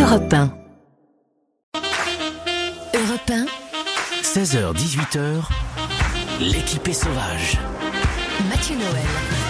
Europe 1. Europe 1. 16h-18h, l'équipe est sauvage. Mathieu Noël.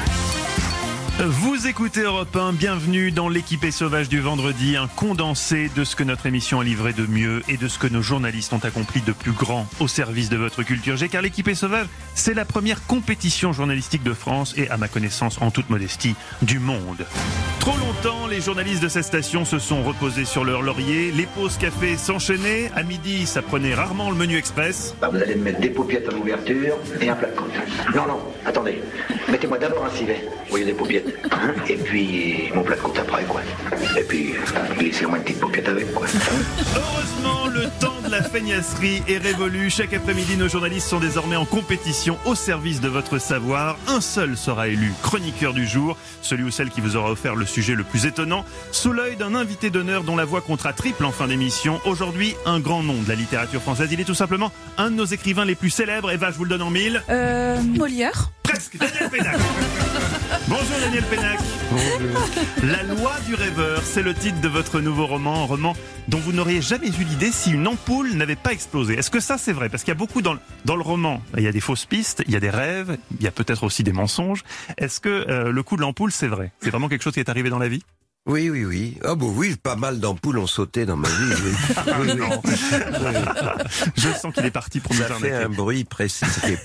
Vous écoutez Europe 1, bienvenue dans l'équipée sauvage du vendredi, un condensé de ce que notre émission a livré de mieux et de ce que nos journalistes ont accompli de plus grand au service de votre culture G, car l'équipée sauvage, c'est la première compétition journalistique de France et, à ma connaissance, en toute modestie, du monde. Trop longtemps, les journalistes de cette station se sont reposés sur leur laurier, les pauses café s'enchaînaient, à midi, ça prenait rarement le menu express. Vous allez me mettre des paupiètes à l'ouverture et un plat de côte. Non, attendez, mettez-moi d'abord un civet, au lieu des paupiètes. Et puis mon plat de côte après, quoi. Et puis laissez-moi une petite paupiette avec, quoi. Heureusement, le temps de la feignasserie est révolu. Chaque après-midi, nos journalistes sont désormais en compétition au service de votre savoir. Un seul sera élu chroniqueur du jour, celui ou celle qui vous aura offert le sujet le plus étonnant, sous l'œil d'un invité d'honneur dont la voix comptera triple en fin d'émission. Aujourd'hui, un grand nom de la littérature française. Il est tout simplement un de nos écrivains les plus célèbres. Eva, je vous le donne en mille. Molière. Presque, Daniel Pénac. Bonjour Daniel Pénac. Bonjour. La loi du rêveur, c'est le titre de votre nouveau roman, un roman dont vous n'auriez jamais eu l'idée si une ampoule n'avait pas explosé. Est-ce que ça c'est vrai? Parce qu'il y a beaucoup dans le roman, il y a des fausses pistes, il y a des rêves, il y a peut-être aussi des mensonges. Est-ce que le coup de l'ampoule c'est vrai? C'est vraiment quelque chose qui est arrivé dans la vie? Oui. Ah bon, oui, pas mal d'ampoules ont sauté dans ma vie. Oui. Non. Je sens qu'il est parti pour nous arnaquer. Ça fait un bruit précis.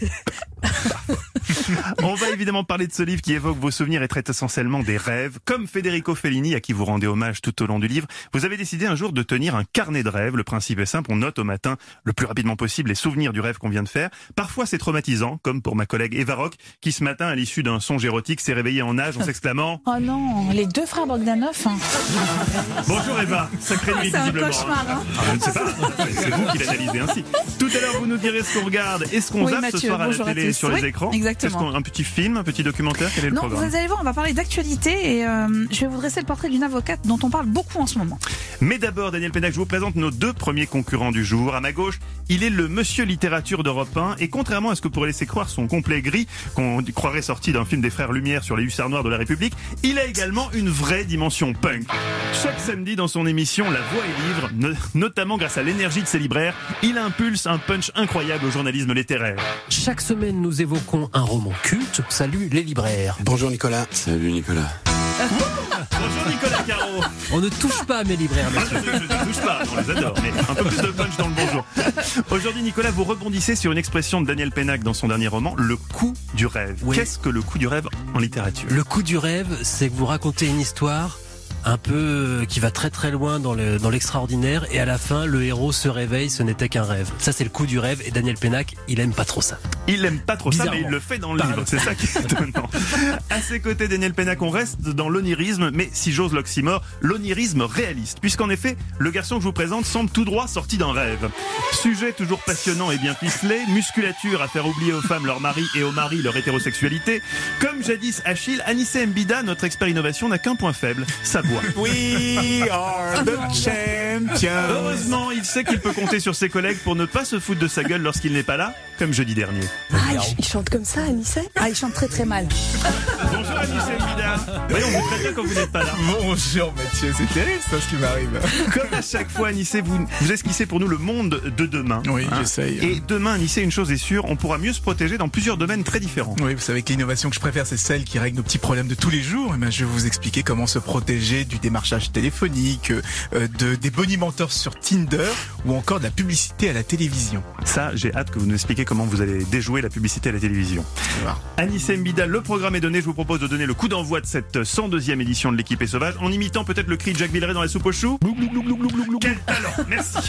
On va évidemment parler de ce livre qui évoque vos souvenirs et traite essentiellement des rêves. Comme Federico Fellini, à qui vous rendez hommage tout au long du livre, vous avez décidé un jour de tenir un carnet de rêves. Le principe est simple, on note au matin le plus rapidement possible les souvenirs du rêve qu'on vient de faire. Parfois c'est traumatisant, comme pour ma collègue Eva Rock, qui ce matin, à l'issue d'un songe érotique, s'est réveillée en nage en s'exclamant « Oh non, les deux frères Bogdanov. Bonjour Eva, sacrée nuit C'est un visiblement. cauchemar, hein. Je ne sais pas, c'est vous qui l'analysez ainsi. Tout à l'heure, vous nous direz ce qu'on regarde et ce qu'on zappe Mathieu, ce soir à la bonjour télé à et tous. sur les écrans. Exactement. Un petit film, un petit documentaire, quel est le Non, vous programme? allez voir, on va parler d'actualité et je vais vous dresser le portrait d'une avocate dont on parle beaucoup en ce moment. Mais d'abord, Daniel Pénac, je vous présente nos deux premiers concurrents du jour. À ma gauche, il est le monsieur littérature d'Europe 1 et contrairement à ce que pourrait laisser croire son complet gris, qu'on croirait sorti d'un film des frères Lumière sur les hussards noirs de la République, il a également une vraie dimension punk. Chaque samedi dans son émission La Voix est libre, notamment grâce à l'énergie de ses libraires, il impulse un punch incroyable au journalisme littéraire. Chaque semaine, nous évoquons un roman culte. Salut les libraires. Bonjour Nicolas. Salut Nicolas. Bonjour Nicolas Caro. On ne touche pas à mes libraires, monsieur. Je ne touche pas, on les adore, mais un peu plus de punch dans le bonjour. Aujourd'hui, Nicolas, vous rebondissez sur une expression de Daniel Pénac dans son dernier roman, le coup du rêve. Oui. Qu'est-ce que le coup du rêve en littérature? Le coup du rêve, c'est que vous racontez une histoire un peu qui va très très loin dans l'extraordinaire et à la fin le héros se réveille, ce n'était qu'un rêve. Ça c'est le coup du rêve et Daniel Pénac, il aime pas trop ça. Il aime pas trop ça, mais il le fait dans le livre, c'est ça qui est étonnant. À ses côtés, Daniel Pénac, on reste dans l'onirisme, mais si j'ose l'oxymore, l'onirisme réaliste, puisqu'en effet, le garçon que je vous présente semble tout droit sorti d'un rêve. Sujet toujours passionnant et bien ficelé, musculature à faire oublier aux femmes leur mari et aux maris leur hétérosexualité. Comme jadis Achille, Anissé Mbida, notre expert innovation, n'a qu'un point faible, sa voix. We are the champions. Heureusement, il sait qu'il peut compter sur ses collègues pour ne pas se foutre de sa gueule lorsqu'il n'est pas là, comme jeudi dernier. Ah, il chante comme ça, Anissé? Ah, il chante très très mal. Bonjour Anissé Mbida. Voyons, vous traitez quand vous n'êtes pas là. Bonjour Mathieu, c'est terrible ça ce qui m'arrive. Comme à chaque fois, Anissé, vous esquissez pour nous le monde de demain. Oui, j'essaye. Et demain, Anissé, une chose est sûre, on pourra mieux se protéger dans plusieurs domaines très différents. Oui, vous savez que l'innovation que je préfère, c'est celle qui règle nos petits problèmes de tous les jours. Et ben, je vais vous expliquer comment se protéger du démarchage téléphonique, des bonimenteurs sur Tinder ou encore de la publicité à la télévision. Ça, j'ai hâte que vous nous expliquiez comment vous allez déjouer la publicité à la télévision. Voilà. Anissé Mbida, le programme est donné. Je vous propose de donner le coup d'envoi de cette 102e édition de l'équipe est sauvage en imitant peut-être le cri de Jacques Villeray dans la soupe aux choux. Quel talent, merci.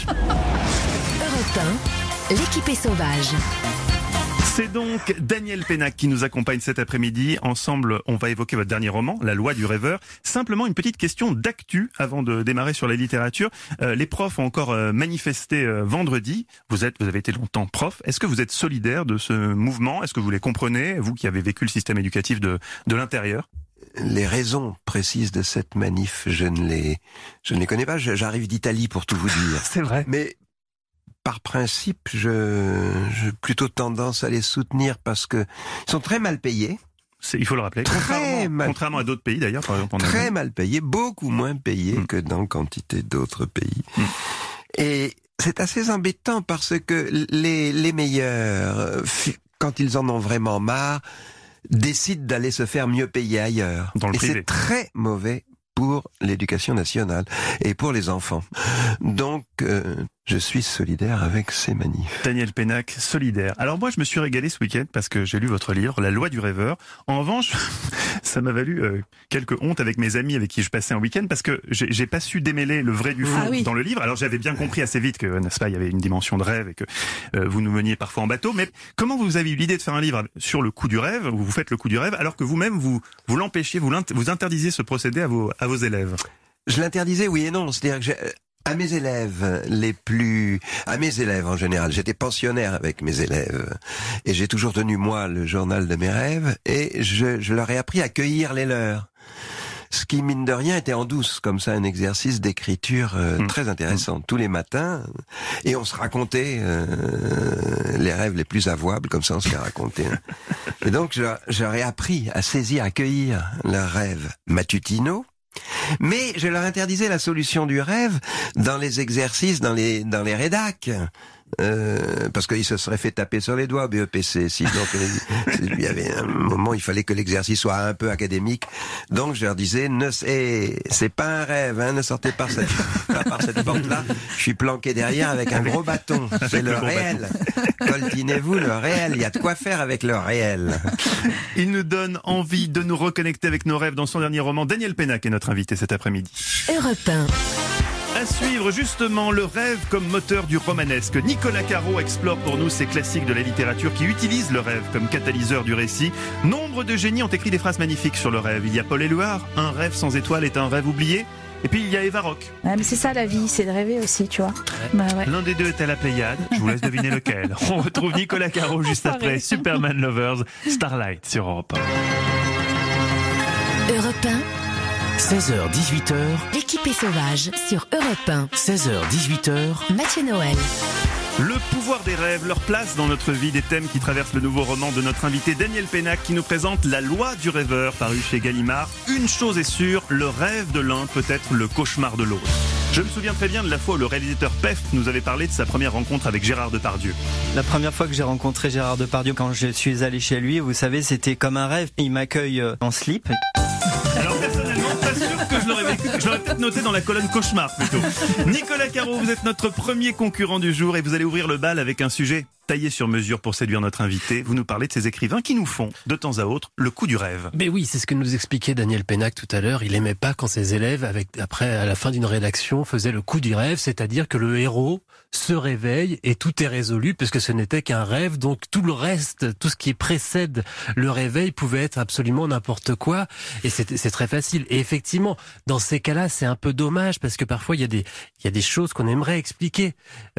Europe 1, l'équipe est sauvage. C'est donc Daniel Pénac qui nous accompagne cet après-midi. Ensemble, on va évoquer votre dernier roman, La Loi du rêveur. Simplement une petite question d'actu avant de démarrer sur la littérature. Les profs ont encore manifesté vendredi. Vous avez été longtemps prof. Est-ce que vous êtes solidaire de ce mouvement? Est-ce que vous les comprenez, vous qui avez vécu le système éducatif de l'intérieur? Les raisons précises de cette manif, je ne les connais pas. J'arrive d'Italie pour tout vous dire. C'est vrai. Mais par principe, j'ai plutôt tendance à les soutenir parce que ils sont très mal payés. Il faut le rappeler. Contrairement à d'autres pays d'ailleurs, par exemple en Allemagne. Très mal payé, beaucoup moins payé que dans quantité d'autres pays. Et c'est assez embêtant parce que les meilleurs, quand ils en ont vraiment marre, décident d'aller se faire mieux payer ailleurs. Dans le privé. C'est très mauvais pour l'éducation nationale et pour les enfants. Donc, je suis solidaire avec ces manifs. Daniel Pénac, solidaire. Alors moi, je me suis régalé ce week-end parce que j'ai lu votre livre, La loi du rêveur. En revanche, ça m'a valu quelques hontes avec mes amis avec qui je passais un week-end parce que j'ai pas su démêler le vrai du faux dans le livre. Alors j'avais bien compris assez vite que, n'est-ce pas, il y avait une dimension de rêve et que vous nous meniez parfois en bateau. Mais comment vous avez eu l'idée de faire un livre sur le coup du rêve, où vous faites le coup du rêve, alors que vous-même vous l'empêchiez, vous interdisiez ce procédé à vos élèves? Je l'interdisais, oui et non. C'est-à-dire que à mes élèves en général, j'étais pensionnaire avec mes élèves et j'ai toujours tenu moi le journal de mes rêves et je leur ai appris à cueillir les leurs. Ce qui, mine de rien, était en douce, comme ça, un exercice d'écriture très intéressant. Tous les matins, et on se racontait les rêves les plus avouables, comme ça on se les racontait. Et donc, j'aurais appris à saisir, à cueillir leurs rêves matutinaux. Mais je leur interdisais la solution du rêve dans les exercices, dans les rédacs. Parce qu'ils se seraient fait taper sur les doigts, BEPC. Donc, il y avait un moment, il fallait que l'exercice soit un peu académique. Donc, je leur disais, c'est pas un rêve, hein, ne sortez pas par cette porte-là. Je suis planqué derrière avec un gros bâton. C'est le réel. Coltinez-vous le réel. Il y a de quoi faire avec le réel. Il nous donne envie de nous reconnecter avec nos rêves dans son dernier roman. Daniel Pénac est notre invité cet après-midi. Europe 1. À suivre justement le rêve comme moteur du romanesque. Nicolas Caro explore pour nous ces classiques de la littérature qui utilisent le rêve comme catalyseur du récit. Nombre de génies ont écrit des phrases magnifiques sur le rêve. Il y a Paul Éluard, un rêve sans étoile est un rêve oublié. Et puis il y a Eva Rock. Ouais, mais c'est ça la vie, c'est de rêver aussi, tu vois. Bah, ouais. L'un des deux est à la Pléiade, je vous laisse deviner lequel. On retrouve Nicolas Caro juste après Superman Lovers, Starlight sur Europe 1. Europe 1. 16h-18h. L'équipe est sauvage sur Europe 1. 16h-18h. Mathieu Noël. Le pouvoir des rêves, leur place dans notre vie, des thèmes qui traversent le nouveau roman de notre invité Daniel Pénac qui nous présente La loi du rêveur, paru chez Gallimard. Une chose est sûre, le rêve de l'un peut être le cauchemar de l'autre. Je me souviens très bien de la fois où le réalisateur Pef nous avait parlé de sa première rencontre avec Gérard Depardieu. La première fois que j'ai rencontré Gérard Depardieu, quand je suis allé chez lui, vous savez, c'était comme un rêve. Il m'accueille en slip. Alors personnellement, pas sûr que je l'aurais vécu. Je l'aurais peut-être noté dans la colonne cauchemar plutôt. Nicolas Caro, vous êtes notre premier concurrent du jour et vous allez ouvrir le bal avec un sujet taillé sur mesure pour séduire notre invité. Vous nous parlez de ces écrivains qui nous font, de temps à autre, le coup du rêve. Mais oui, c'est ce que nous expliquait Daniel Pénac tout à l'heure. Il aimait pas quand ses élèves, à la fin d'une rédaction, faisaient le coup du rêve, c'est-à-dire que le héros se réveille et tout est résolu puisque ce n'était qu'un rêve. Donc tout le reste, tout ce qui précède le réveil pouvait être absolument n'importe quoi. Et c'est très facile. Et effectivement, dans ces cas-là, c'est un peu dommage parce que parfois il y a des choses qu'on aimerait expliquer,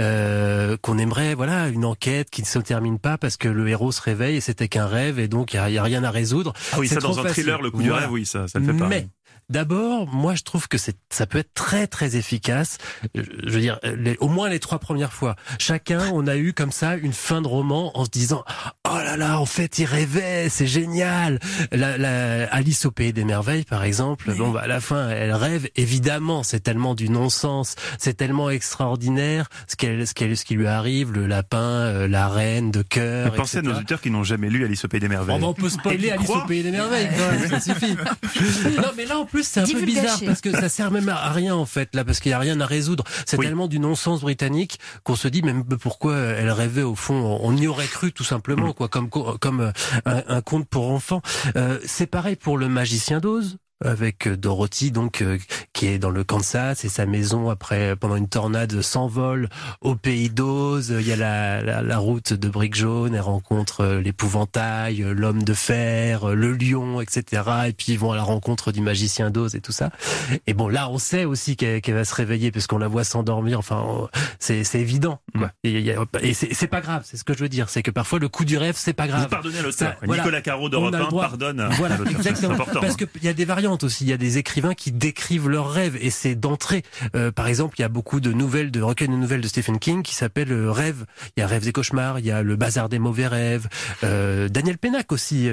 qu'on aimerait, voilà, une enquête qui ne se termine pas parce que le héros se réveille et c'était qu'un rêve et donc il y a rien à résoudre. Ah oui, ça dans un thriller, le coup du rêve, oui, ça le fait pas. Mais d'abord, moi je trouve que ça peut être très très efficace. Je veux dire, au moins les 3 premières fois. Chacun, on a eu comme ça une fin de roman en se disant oh là là, en fait il rêvait, c'est génial. Alice au pays des merveilles par exemple, bon bah à la fin elle rêve, évidemment c'est tellement du non-sens, c'est tellement extraordinaire ce qui lui arrive, le lapin, la reine de cœur. Pensez à nos auditeurs qui n'ont jamais lu Alice au pays des merveilles. On peut spoiler Alice au pays des merveilles, ça suffit. Non mais là en plus c'est un peu bizarre parce que ça sert même à rien en fait là parce qu'il y a rien à résoudre. C'est tellement du non-sens britannique qu'on se dit même pourquoi elle rêvait au fond. On y aurait cru tout simplement quoi, comme un conte pour enfants. C'est pareil pour le magicien d'Oz. Avec Dorothy donc qui est dans le Kansas et sa maison pendant une tornade s'envole au pays d'Oz. Il y a la route de briques jaunes, elle rencontre l'épouvantail, l'homme de fer, le lion, etc. Et puis ils vont à la rencontre du magicien d'Oz et tout ça. Et bon là on sait aussi qu'elle va se réveiller parce qu'on la voit s'endormir. Enfin c'est évident quoi. Et c'est pas grave, c'est ce que je veux dire, c'est que parfois le coup du rêve c'est pas grave. Vous pardonnez à l'auteur. Nicolas Caro d'Europe 1 pardonne. Voilà, à l'auteur. exactement. C'est important. Parce que il y a des variantes. variantes aussi. Il y a des écrivains qui décrivent leurs rêves et c'est d'entrée. Par exemple, il y a beaucoup de recueils de nouvelles de Stephen King qui s'appellent Rêves. Il y a Rêves et cauchemars, il y a Le bazar des mauvais rêves. Daniel Pénac aussi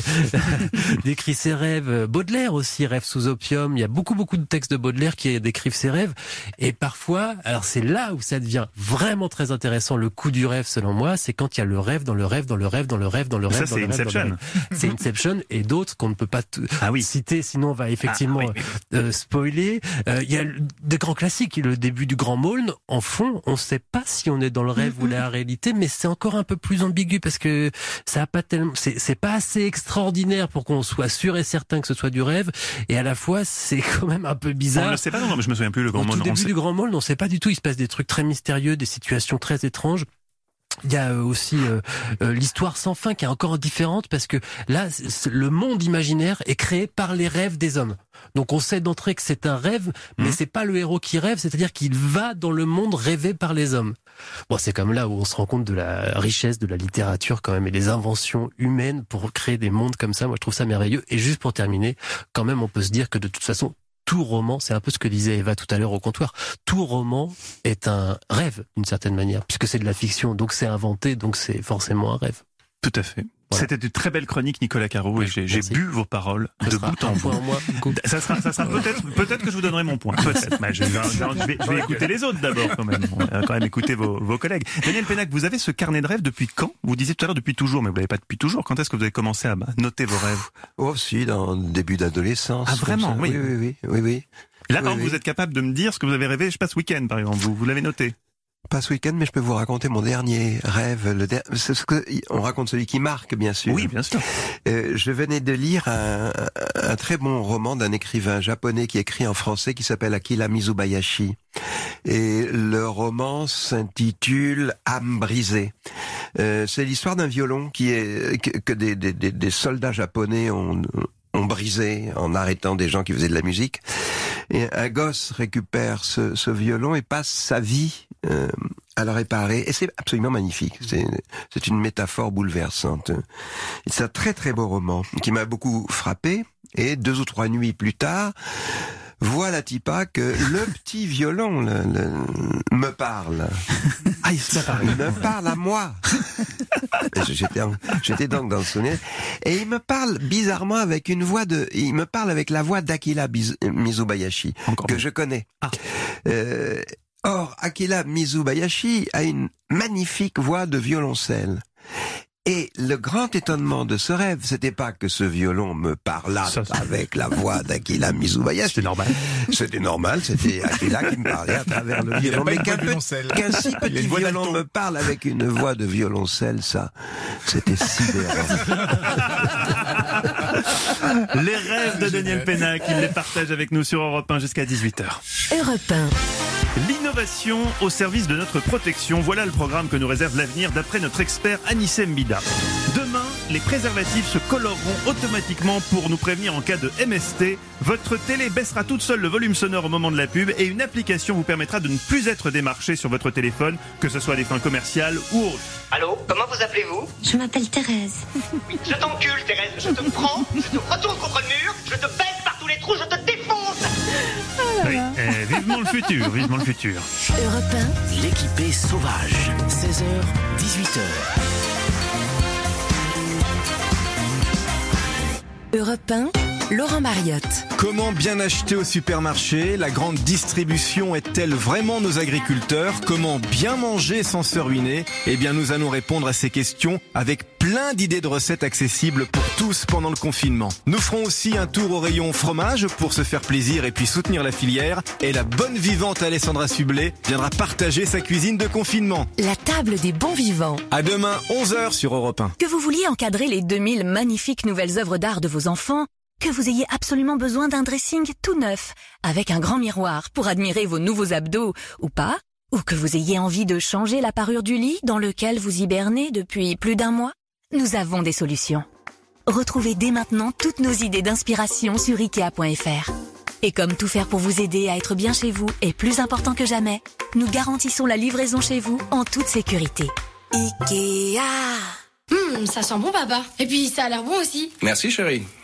décrit ses rêves. Baudelaire aussi, Rêves sous opium. Il y a beaucoup de textes de Baudelaire qui décrivent ses rêves. Et parfois, alors c'est là où ça devient vraiment très intéressant, le coup du rêve selon moi, c'est quand il y a le rêve dans le rêve, dans le rêve, dans le rêve, dans le rêve. Ça, c'est Inception. C'est Inception et d'autres qu'on ne peut pas citer, sinon on va effectivement spoiler. Il y a des grands classiques, le début du Grand Maulne, en fond, on ne sait pas si on est dans le rêve ou la réalité, mais c'est encore un peu plus ambigu parce que ça a pas tellement, c'est pas assez extraordinaire pour qu'on soit sûr et certain que ce soit du rêve, et à la fois c'est quand même un peu bizarre. On ne sait pas, non, mais je me souviens plus le Grand Maulne. Au début du Grand Maulne, on ne sait pas du tout, il se passe des trucs très mystérieux, des situations très étranges. Il y a aussi l'histoire sans fin qui est encore différente parce que là, le monde imaginaire est créé par les rêves des hommes. Donc on sait d'entrée que c'est un rêve, mais c'est pas le héros qui rêve, c'est-à-dire qu'il va dans le monde rêvé par les hommes. Bon, c'est comme là où on se rend compte de la richesse de la littérature quand même et des inventions humaines pour créer des mondes comme ça. Moi, je trouve ça merveilleux. Et juste pour terminer, quand même, on peut se dire que de toute façon, tout roman, c'est un peu ce que disait Eva tout à l'heure au comptoir, tout roman est un rêve d'une certaine manière, puisque c'est de la fiction, donc c'est inventé, donc c'est forcément un rêve. Tout à fait. Voilà. C'était une très belle chronique, Nicolas Caro, et j'ai bu vos paroles de bout en bout. Ça sera peut-être que je vous donnerai mon point. Peut-être. Mais je vais écouter les autres d'abord quand même. On va quand même écouter vos collègues. Daniel Pénac, vous avez ce carnet de rêves depuis quand? Vous disiez tout à l'heure depuis toujours, mais vous l'avez pas depuis toujours. Quand est-ce que vous avez commencé à noter vos rêves? Oh, si, dans le début d'adolescence. Ah, vraiment? Oui. Là, par exemple, vous êtes capable de me dire ce que vous avez rêvé, je sais pas, ce week-end, par exemple. Vous l'avez noté? Pas ce week-end, mais je peux vous raconter mon dernier rêve. C'est ce que on raconte, celui qui marque, bien sûr. Oui, bien sûr. Je venais de lire un très bon roman d'un écrivain japonais qui écrit en français, qui s'appelle Akira Mizubayashi. Et le roman s'intitule Âme brisée. C'est l'histoire d'un violon que des soldats japonais ont brisé en arrêtant des gens qui faisaient de la musique. Et un gosse récupère ce violon et passe sa vie à le réparer. Et c'est absolument magnifique. C'est une métaphore bouleversante. C'est un très très beau roman qui m'a beaucoup frappé. Et 2 ou 3 nuits plus tard, voilà Tipa que le petit violon me parle. Ah, il me parle à moi. J'étais donc dans le souvenir. Et il me parle bizarrement il me parle avec la voix d'Akira Mizubayashi, que je connais. Or, Akira Mizubayashi a une magnifique voix de violoncelle. Et le grand étonnement de ce rêve, c'était pas que ce violon me parlât avec la voix d'Akira Mizubayashi. C'était normal, c'était Akira qui me parlait à travers le violon. Mais qu'un si petit violon me parle avec une voix de violoncelle, ça, c'était sidérant. Les rêves de Daniel Pénac, il les partage avec nous sur Europe 1 jusqu'à 18h. Europe 1. L'innovation au service de notre protection, voilà le programme que nous réserve l'avenir d'après notre expert Anissé Mbida. Demain, les préservatifs se coloreront automatiquement pour nous prévenir en cas de MST. Votre télé baissera toute seule le volume sonore au moment de la pub et une application vous permettra de ne plus être démarché sur votre téléphone, que ce soit à des fins commerciales ou autres. Allô, comment vous appelez-vous? Je m'appelle Thérèse. Je t'encule, Thérèse, je te prends, je te retourne contre le mur, je te baisse par tous les trous, je te défonce. Oui, vivement le futur, vivement le futur. Europe 1. L'équipée sauvage, 16h, 18h. Europe 1, Laurent Mariotte. Comment bien acheter au supermarché? La grande distribution est-elle vraiment nos agriculteurs? Comment bien manger sans se ruiner? Eh bien, nous allons répondre à ces questions avec plein d'idées de recettes accessibles pour tous pendant le confinement. Nous ferons aussi un tour au rayon fromage pour se faire plaisir et puis soutenir la filière. Et la bonne vivante Alessandra Sublet viendra partager sa cuisine de confinement. La table des bons vivants. À demain, 11h sur Europe 1. Que vous vouliez encadrer les 2000 magnifiques nouvelles œuvres d'art de vos enfants, que vous ayez absolument besoin d'un dressing tout neuf, avec un grand miroir pour admirer vos nouveaux abdos, ou pas, ou que vous ayez envie de changer la parure du lit dans lequel vous hibernez depuis plus d'1 mois, nous avons des solutions. Retrouvez dès maintenant toutes nos idées d'inspiration sur Ikea.fr. Et comme tout faire pour vous aider à être bien chez vous est plus important que jamais, nous garantissons la livraison chez vous en toute sécurité. Ikea. Ça sent bon, papa. Et puis, ça a l'air bon aussi. Merci, chérie.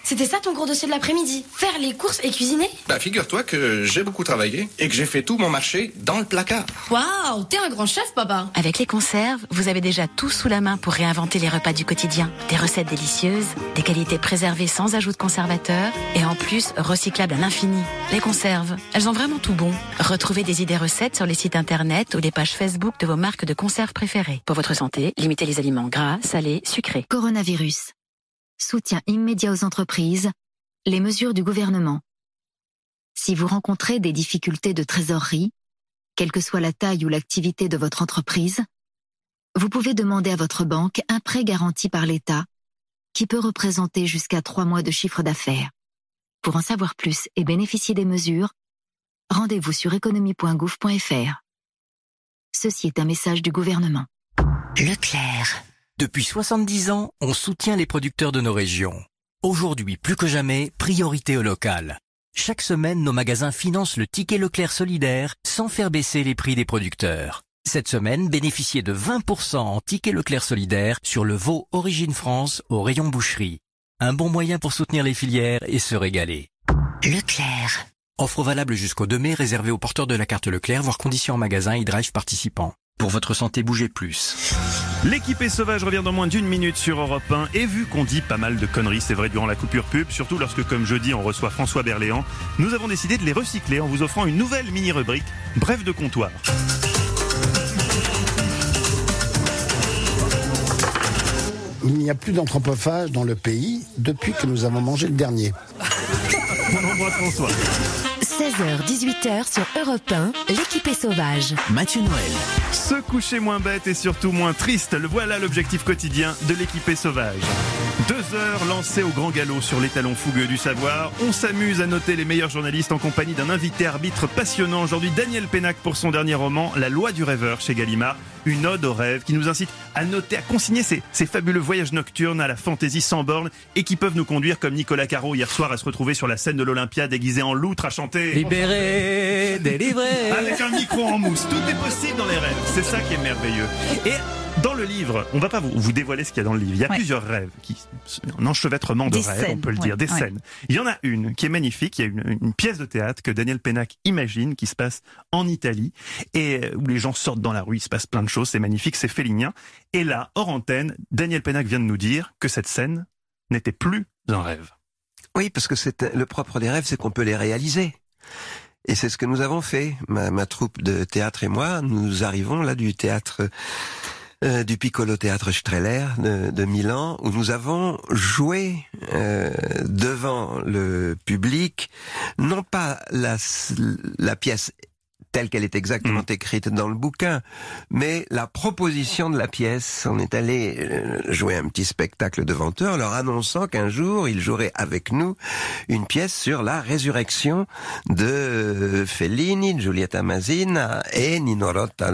C'était ça ton gros dossier de l'après-midi? Faire les courses et cuisiner? Bah, figure-toi que j'ai beaucoup travaillé et que j'ai fait tout mon marché dans le placard. Waouh, t'es un grand chef, papa. Avec les conserves, vous avez déjà tout sous la main pour réinventer les repas du quotidien. Des recettes délicieuses, des qualités préservées sans ajout de conservateurs et en plus recyclables à l'infini. Les conserves, elles ont vraiment tout bon. Retrouvez des idées recettes sur les sites internet ou les pages Facebook de vos marques de conserves préférées. Pour votre santé, limitez les aliments gras, salés, sucrés. Coronavirus. Soutien immédiat aux entreprises. Les mesures du gouvernement. Si vous rencontrez des difficultés de trésorerie, quelle que soit la taille ou l'activité de votre entreprise, vous pouvez demander à votre banque un prêt garanti par l'État qui peut représenter jusqu'à 3 mois de chiffre d'affaires. Pour en savoir plus et bénéficier des mesures, rendez-vous sur économie.gouv.fr. Ceci est un message du gouvernement. Leclerc. Depuis 70 ans, on soutient les producteurs de nos régions. Aujourd'hui, plus que jamais, priorité au local. Chaque semaine, nos magasins financent le ticket Leclerc solidaire sans faire baisser les prix des producteurs. Cette semaine, bénéficiez de 20% en ticket Leclerc solidaire sur le veau Origine France au rayon boucherie. Un bon moyen pour soutenir les filières et se régaler. Leclerc. Offre valable jusqu'au 2 mai, réservée aux porteurs de la carte Leclerc, voire conditions en magasin et drive participants. Pour votre santé, bougez plus. L'équipée sauvage revient dans moins d'une minute sur Europe 1. Et vu qu'on dit pas mal de conneries, c'est vrai, durant la coupure pub, surtout lorsque, comme jeudi, on reçoit François Berléand, nous avons décidé de les recycler en vous offrant une nouvelle mini-rubrique, Bref de comptoir. Il n'y a plus d'anthropophage dans le pays depuis que nous avons mangé le dernier. On embrasse François. 16h-18h sur Europe 1, l'équipée sauvage. Mathieu Noël. Se coucher moins bête et surtout moins triste, voilà l'objectif quotidien de l'équipée sauvage. 2 heures lancées au grand galop sur l'étalon fougueux du savoir. On s'amuse à noter les meilleurs journalistes en compagnie d'un invité arbitre passionnant. Aujourd'hui, Daniel Pénac pour son dernier roman, La loi du rêveur chez Gallimard. Une ode au rêve qui nous incite à noter, à consigner ces fabuleux voyages nocturnes à la fantaisie sans borne et qui peuvent nous conduire, comme Nicolas Caro hier soir, à se retrouver sur la scène de l'Olympia déguisé en loutre à chanter Libéré, délivré. Avec un micro en mousse. Tout est possible dans les rêves. C'est ça qui est merveilleux. Et dans le livre, on va pas vous dévoiler ce qu'il y a dans le livre. Il y a plusieurs rêves, un enchevêtrement de rêves, on peut le dire, des scènes. Il y en a une qui est magnifique. Il y a une pièce de théâtre que Daniel Pénac imagine, qui se passe en Italie, et où les gens sortent dans la rue, il se passe plein de choses, c'est magnifique, c'est félinien. Et là, hors antenne, Daniel Pénac vient de nous dire que cette scène n'était plus un rêve. Oui, parce que le propre des rêves, c'est qu'on peut les réaliser. Et c'est ce que nous avons fait. Ma troupe de théâtre et moi, nous arrivons là du théâtre, du Piccolo Théâtre Strehler de Milan, où nous avons joué devant le public, non pas la pièce telle qu'elle est exactement écrite dans le bouquin, mais la proposition de la pièce. On est allé jouer un petit spectacle devant eux en leur annonçant qu'un jour ils joueraient avec nous une pièce sur la résurrection de Fellini, Giulietta Masina et Nino Rota,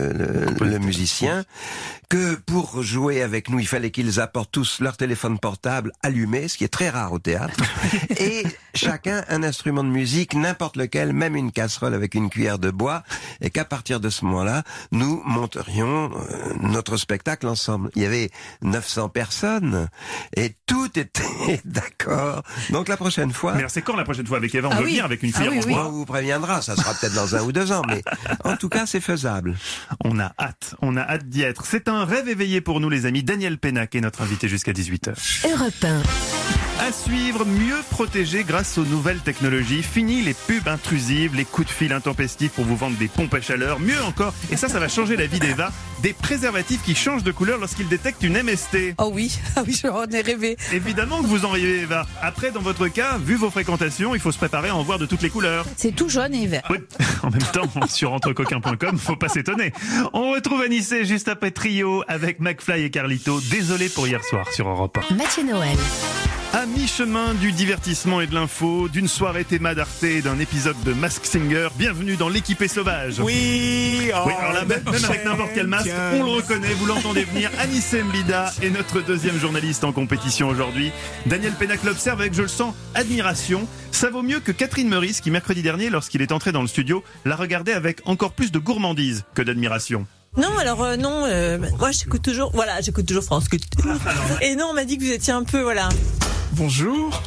le musicien, que pour jouer avec nous, il fallait qu'ils apportent tous leur téléphone portable allumé, ce qui est très rare au théâtre, et chacun un instrument de musique, n'importe lequel, même une casserole avec une cuillère de bois, et qu'à partir de ce moment-là, nous monterions notre spectacle ensemble. Il y avait 900 personnes, et tout était d'accord. Donc la prochaine fois... Mais c'est quand la prochaine fois avec Eva? On veut venir avec une cuillère en bois. On vous préviendra, ça sera peut-être dans 1 ou 2 ans, mais en tout cas, c'est faisable. On a hâte d'y être. C'est un rêve éveillé pour nous, les amis. Daniel Pénac est notre invité jusqu'à 18h. Europe 1. À suivre, mieux protégé grâce aux nouvelles technologies. Fini les pubs intrusives, les coups de fil intempestifs pour vous vendre des pompes à chaleur. Mieux encore, et ça va changer la vie d'Eva, des préservatifs qui changent de couleur lorsqu'ils détectent une MST. Oh oui, j'en ai rêvé. Évidemment que vous en rêvez, Eva. Après, dans votre cas, vu vos fréquentations, il faut se préparer à en voir de toutes les couleurs. C'est tout jaune et vert. Oui, en même temps, sur entrecoquins.com, faut pas s'étonner. On retrouve Anissé juste après Trio avec McFly et Carlito. Désolé pour hier soir sur Europe 1. Mathieu Noël. À mi-chemin du divertissement et de l'info, d'une soirée Théma d'Arte et d'un épisode de Mask Singer, bienvenue dans l'équipée sauvage. Oui, alors là, même avec n'importe quel masque, on le reconnaît, vous l'entendez venir. Anissé Mbida est notre deuxième journaliste en compétition aujourd'hui. Daniel Pénac l'observe avec, je le sens, admiration. Ça vaut mieux que Catherine Meurice qui, mercredi dernier, lorsqu'il est entré dans le studio, l'a regardé avec encore plus de gourmandise que d'admiration. Non, alors moi j'écoute toujours France Culture. Et non, on m'a dit que vous étiez un peu, Bonjour.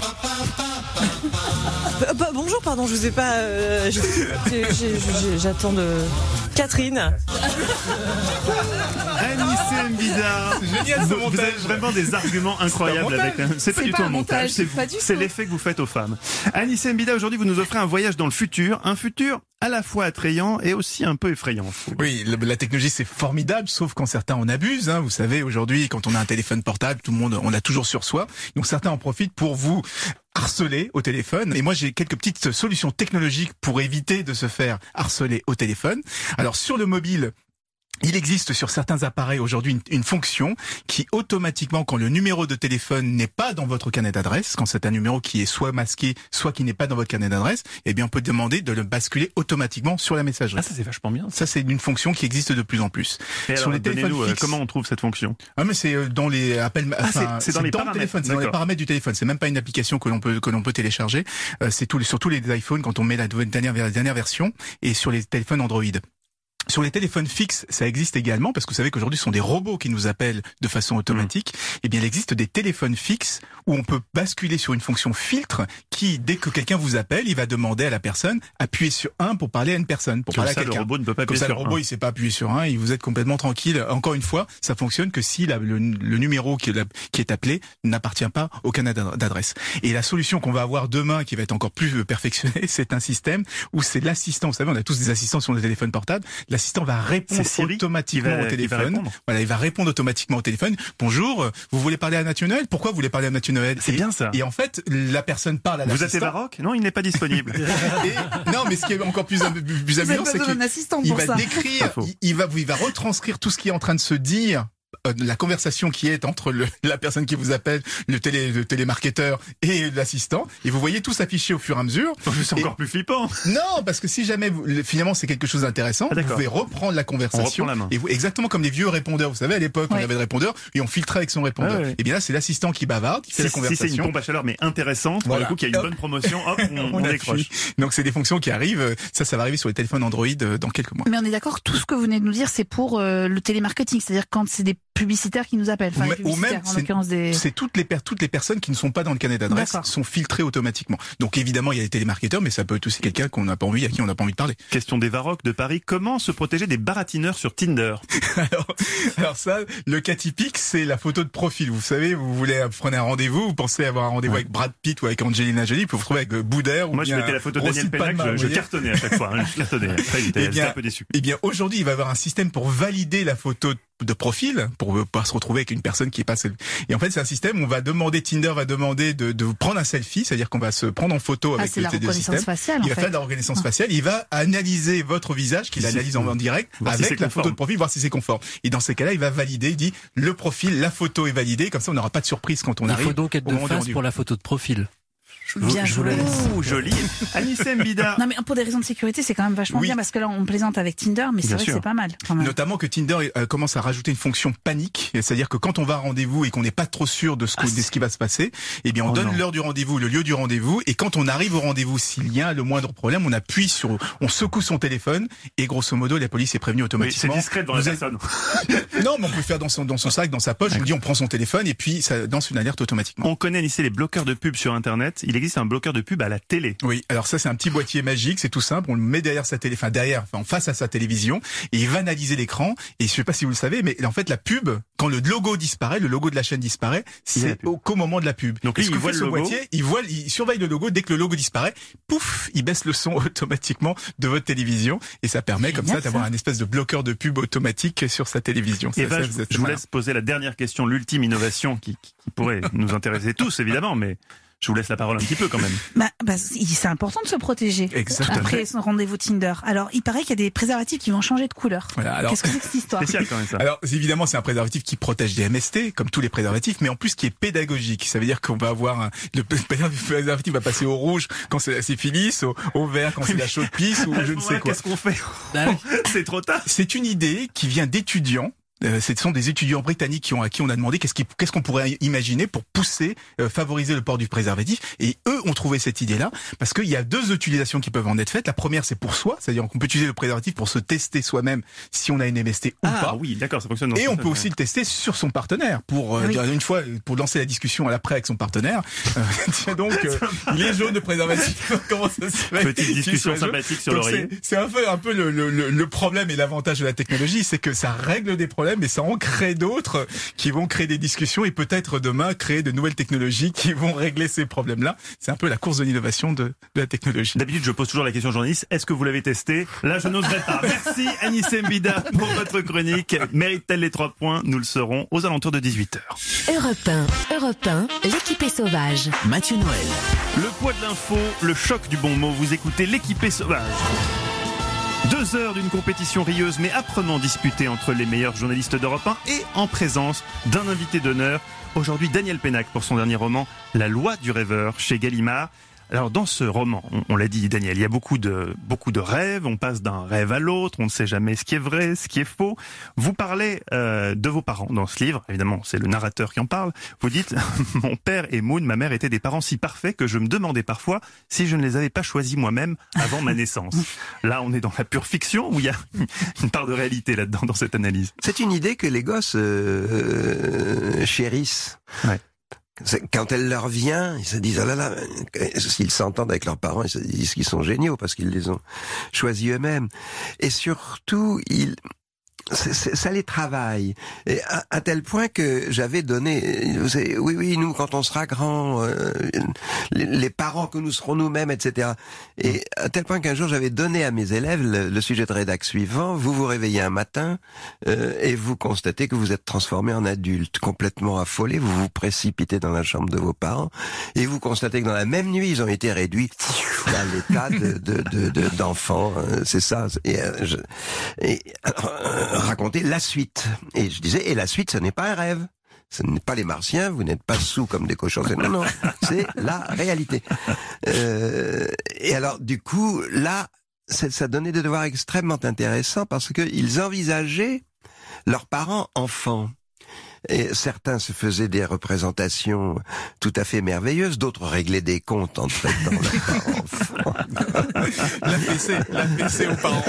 Bonjour, pardon, je vous ai pas. J'attends de. Catherine. Anissé Mbida. Génial ce montage. Vous avez vraiment des arguments incroyables avec. C'est pas du tout un montage, c'est vous. C'est l'effet que vous faites aux femmes. Anissé Mbida, aujourd'hui vous nous offrez un voyage dans le futur, un futur à la fois attrayant et aussi un peu effrayant. Oui, la technologie c'est formidable, sauf quand certains en abusent. Hein. Vous savez, aujourd'hui, quand on a un téléphone portable, tout le monde, on l'a toujours sur soi. Donc certains en profitent pour vous harceler au téléphone. Et moi, j'ai quelques petites solutions technologiques pour éviter de se faire harceler au téléphone. Alors sur le mobile, il existe sur certains appareils aujourd'hui une fonction qui automatiquement, quand le numéro de téléphone n'est pas dans votre carnet d'adresse, quand c'est un numéro qui est soit masqué, soit qui n'est pas dans votre carnet d'adresse, eh bien on peut demander de le basculer automatiquement sur la messagerie. Ah, ça c'est vachement bien. Ça c'est une fonction qui existe de plus en plus. Et sur alors, les téléphones fixes, comment on trouve cette fonction? Ah mais c'est dans les appels. Enfin, c'est dans les paramètres. C'est dans les paramètres du téléphone. C'est même pas une application que l'on peut télécharger. C'est sur tous les iPhones quand on met la dernière version et sur les téléphones Android. Sur les téléphones fixes, ça existe également, parce que vous savez qu'aujourd'hui, ce sont des robots qui nous appellent de façon automatique. Eh bien, il existe des téléphones fixes où on peut basculer sur une fonction filtre qui, dès que quelqu'un vous appelle, il va demander à la personne, appuyer sur 1 pour parler à une personne, pour parler à quelqu'un. Le robot ne peut pas appuyer sur 1. Comme ça, le robot, il sait pas appuyer sur 1 et vous êtes complètement tranquille. Encore une fois, ça fonctionne que si le numéro qui est appelé n'appartient pas au carnet d'adresse. Et la solution qu'on va avoir demain, qui va être encore plus perfectionnée, c'est un système où c'est l'assistant. Vous savez, on a tous des assistants sur les téléphones portables. L'assistant va répondre automatiquement au téléphone. Il va répondre automatiquement au téléphone. Bonjour, vous voulez parler à Mathieu Noël? Pourquoi vous voulez parler à Mathieu Noël? C'est bien ça. Et en fait, la personne parle à l'assistant. Vous êtes Baroque? Non, il n'est pas disponible. Non, mais ce qui est encore plus amusant, c'est qu'il va décrire, il va retranscrire tout ce qui est en train de se dire. La conversation qui est entre la personne qui vous appelle, le télémarketeur et l'assistant, et vous voyez tout s'afficher au fur et à mesure. C'est encore plus flippant. Non, parce que si jamais finalement c'est quelque chose d'intéressant, vous pouvez reprendre la conversation. On reprend la main. Et exactement comme les vieux répondeurs. Vous savez, à l'époque, on avait le répondeur et on filtrait avec son répondeur. Et bien là, c'est l'assistant qui bavarde, qui fait la conversation. Si c'est une pompe à chaleur mais intéressante, pour le coup, qu'il y a une bonne promotion, hop, on décroche. Donc c'est des fonctions qui arrivent. Ça va arriver sur les téléphones Android dans quelques mois. Mais on est d'accord, tout ce que vous venez de nous dire, c'est pour le télémarketing, c'est-à-dire quand c'est des publicitaires qui nous appellent. Enfin, ou même, en l'occurrence c'est toutes les personnes qui ne sont pas dans le carnet d'adresse sont filtrées automatiquement. Donc évidemment, il y a les télémarketeurs, mais ça peut être aussi quelqu'un à qui on n'a pas envie de parler. Question des Varrocs de Paris. Comment se protéger des baratineurs sur Tinder? alors ça, le cas typique, c'est la photo de profil. Vous savez, vous prenez un rendez-vous, vous pensez avoir un rendez-vous avec Brad Pitt ou avec Angelina Jolie, puis vous vous retrouvez avec Boudère. Moi, je mettais la photo de Daniel Pennac, je cartonnais à chaque fois. Je cartonnais. J'étais un peu déçu. Eh bien, aujourd'hui, il va y avoir un système pour valider la photo de profil pour pas se retrouver avec une personne qui est pas celle. Et en fait, c'est un système où Tinder va demander de vous prendre un selfie, c'est-à-dire qu'on va se prendre en photo avec le système. Faciale, il va faire de la reconnaissance faciale, il va analyser votre visage, qu'il analyse en direct avec la photo de profil, voir si c'est conforme. Et dans ces cas-là, il va valider, il dit le profil, la photo est validée, comme ça on n'aura pas de surprise quand on arrive. Il faut donc être de face pour la photo de profil. Bien joué. Joli. Anissé Mbida. Non mais pour des raisons de sécurité, c'est quand même vachement bien parce que là on plaisante avec Tinder, mais c'est vrai que c'est pas mal. Quand même. Notamment que Tinder commence à rajouter une fonction panique, c'est-à-dire que quand on va à rendez-vous et qu'on n'est pas trop sûr de ce qui va se passer, eh bien on donne l'heure du rendez-vous, le lieu du rendez-vous, et quand on arrive au rendez-vous, s'il y a le moindre problème, on secoue son téléphone et grosso modo la police est prévenue automatiquement. Oui, c'est discret devant la personne. Non, mais on peut le faire dans son sac, dans sa poche. Je vous dis, on prend son téléphone et puis ça lance une alerte automatiquement. On connaît ici les bloqueurs de pub sur Internet. Il existe un bloqueur de pub à la télé. Oui, alors ça c'est un petit boîtier magique, c'est tout simple, on le met derrière en face à sa télévision et il va analyser l'écran et je sais pas si vous le savez mais en fait la pub, quand le logo disparaît, le logo de la chaîne disparaît, c'est qu'au moment de la pub. Donc lui, il voit le logo, boîtier, il surveille le logo, dès que le logo disparaît, pouf, il baisse le son automatiquement de votre télévision et ça permet comme ça d'avoir un espèce de bloqueur de pub automatique sur sa télévision. Et je vous laisse poser la dernière question, l'ultime innovation qui pourrait nous intéresser tous évidemment, mais je vous laisse la parole un petit peu quand même. C'est important de se protéger. Exactement. Après son rendez-vous Tinder. Alors, il paraît qu'il y a des préservatifs qui vont changer de couleur. Voilà, alors, qu'est-ce que c'est que cette histoire? Spécial quand même ça. Alors, évidemment, c'est un préservatif qui protège des MST, comme tous les préservatifs, mais en plus qui est pédagogique. Ça veut dire qu'on va avoir le préservatif va passer au rouge quand c'est la syphilis, au vert quand c'est la chaude pisse ou je ne sais quoi. Qu'est-ce qu'on fait? C'est trop tard. C'est une idée qui vient d'étudiants Ce sont des étudiants britanniques à qui on a demandé qu'est-ce qu'on pourrait imaginer pour pousser, favoriser le port du préservatif. Et eux ont trouvé cette idée-là parce qu'il y a 2 utilisations qui peuvent en être faites. La première, c'est pour soi, c'est-à-dire qu'on peut utiliser le préservatif pour se tester soi-même si on a une MST ou pas. Ah oui, d'accord, ça fonctionne. Et on peut aussi le tester sur son partenaire pour une fois pour lancer la discussion à l'après avec son partenaire. Tiens donc, il est jaune de préservatif. Comment ça se fait? Petite discussion sympathique sur l'oreiller. C'est un peu le problème et l'avantage de la technologie, c'est que ça règle des problèmes, mais ça en crée d'autres qui vont créer des discussions et peut-être demain créer de nouvelles technologies qui vont régler ces problèmes-là. C'est un peu la course de l'innovation de la technologie. D'habitude, je pose toujours la question aux journalistes, est-ce que vous l'avez testé? Là, je n'oserais pas. Merci Anissé Mbida pour votre chronique. Mérite-t-elle les 3 points? Nous le saurons aux alentours de 18h. Europe 1, l'équipée sauvage. Mathieu Noël. Le poids de l'info, le choc du bon mot, vous écoutez l'équipée sauvage. 2 heures d'une compétition rieuse mais âprement disputée entre les meilleurs journalistes d'Europe 1 et en présence d'un invité d'honneur. Aujourd'hui, Daniel Pénac pour son dernier roman, La loi du rêveur, chez Gallimard. Alors dans ce roman, on l'a dit Daniel, il y a beaucoup de rêves, on passe d'un rêve à l'autre, on ne sait jamais ce qui est vrai, ce qui est faux. Vous parlez de vos parents dans ce livre, évidemment c'est le narrateur qui en parle. Vous dites, mon père et Moon, ma mère étaient des parents si parfaits que je me demandais parfois si je ne les avais pas choisis moi-même avant ma naissance. Là on est dans la pure fiction ou il y a une part de réalité là-dedans dans cette analyse? C'est une idée que les gosses chérissent. Ouais. Quand elle leur vient, ils se disent, oh là là, s'ils s'entendent avec leurs parents, ils se disent qu'ils sont géniaux parce qu'ils les ont choisis eux-mêmes. Et surtout, ça les travaille. Et à tel point que j'avais donné, oui, nous, quand on sera grand, les parents que nous serons nous-mêmes, etc. Et à tel point qu'un jour, j'avais donné à mes élèves le sujet de rédac suivant. Vous vous réveillez un matin et vous constatez que vous êtes transformé en adulte, complètement affolé. Vous vous précipitez dans la chambre de vos parents et vous constatez que dans la même nuit, ils ont été réduits à l'état d'enfants. C'est ça. Raconter la suite. Et je disais, et la suite, ce n'est pas un rêve. Ce n'est pas les Martiens, vous n'êtes pas sous comme des cochons. Non, c'est la réalité. Et alors, du coup, là, ça donnait des devoirs extrêmement intéressants parce que ils envisageaient leurs parents enfants. Et certains se faisaient des représentations tout à fait merveilleuses, d'autres réglaient des comptes en traitant leurs parents enfants. La PC aux parents.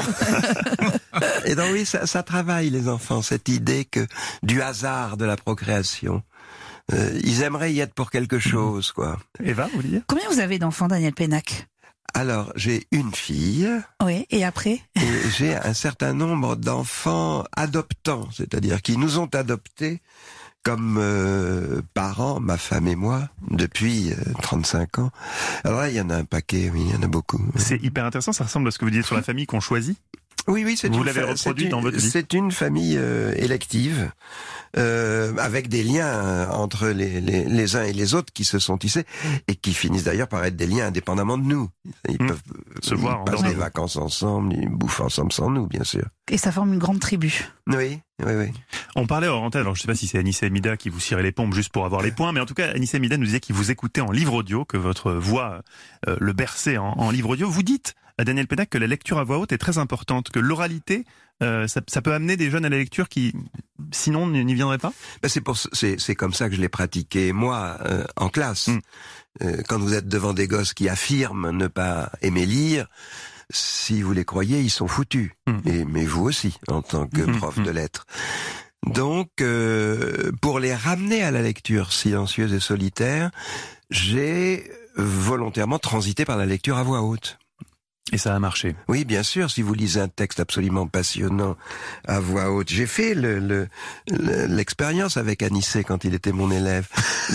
Et donc oui, ça travaille les enfants, cette idée que du hasard de la procréation. Ils aimeraient y être pour quelque chose, quoi. Eva, vous voulez dire? Combien vous avez d'enfants, Daniel Pénac? Alors, j'ai une fille. Oui, et après? Et j'ai un certain nombre d'enfants adoptants, c'est-à-dire qui nous ont adoptés comme parents, ma femme et moi, depuis 35 ans. Alors là, il y en a un paquet, oui, il y en a beaucoup. C'est hyper intéressant, ça ressemble à ce que vous dites sur la famille qu'on choisit. Oui, vous l'avez reproduit dans votre vie. C'est une famille élective, avec des liens entre les uns et les autres qui se sont tissés et qui finissent d'ailleurs par être des liens indépendamment de nous. Ils peuvent se voir en passer des vacances ensemble, ils bouffent ensemble sans nous, bien sûr. Et ça forme une grande tribu. Oui. On parlait hors antenne, alors je sais pas si c'est Anissé Mbida qui vous cirait les pompes juste pour avoir les points, mais en tout cas Anissé Mbida nous disait qu'il vous écoutait en livre audio, que votre voix le berçait en livre audio. Vous dites à Daniel Pénac que la lecture à voix haute est très importante, que l'oralité, ça peut amener des jeunes à la lecture qui, sinon, n'y viendraient pas? C'est comme ça que je l'ai pratiqué, moi, en classe. Quand vous êtes devant des gosses qui affirment ne pas aimer lire, si vous les croyez, ils sont foutus. Mais vous aussi, en tant que prof de lettres. Donc, pour les ramener à la lecture silencieuse et solitaire, j'ai volontairement transité par la lecture à voix haute. Et ça a marché. Oui, bien sûr, si vous lisez un texte absolument passionnant à voix haute. J'ai fait l'expérience avec Anissé quand il était mon élève.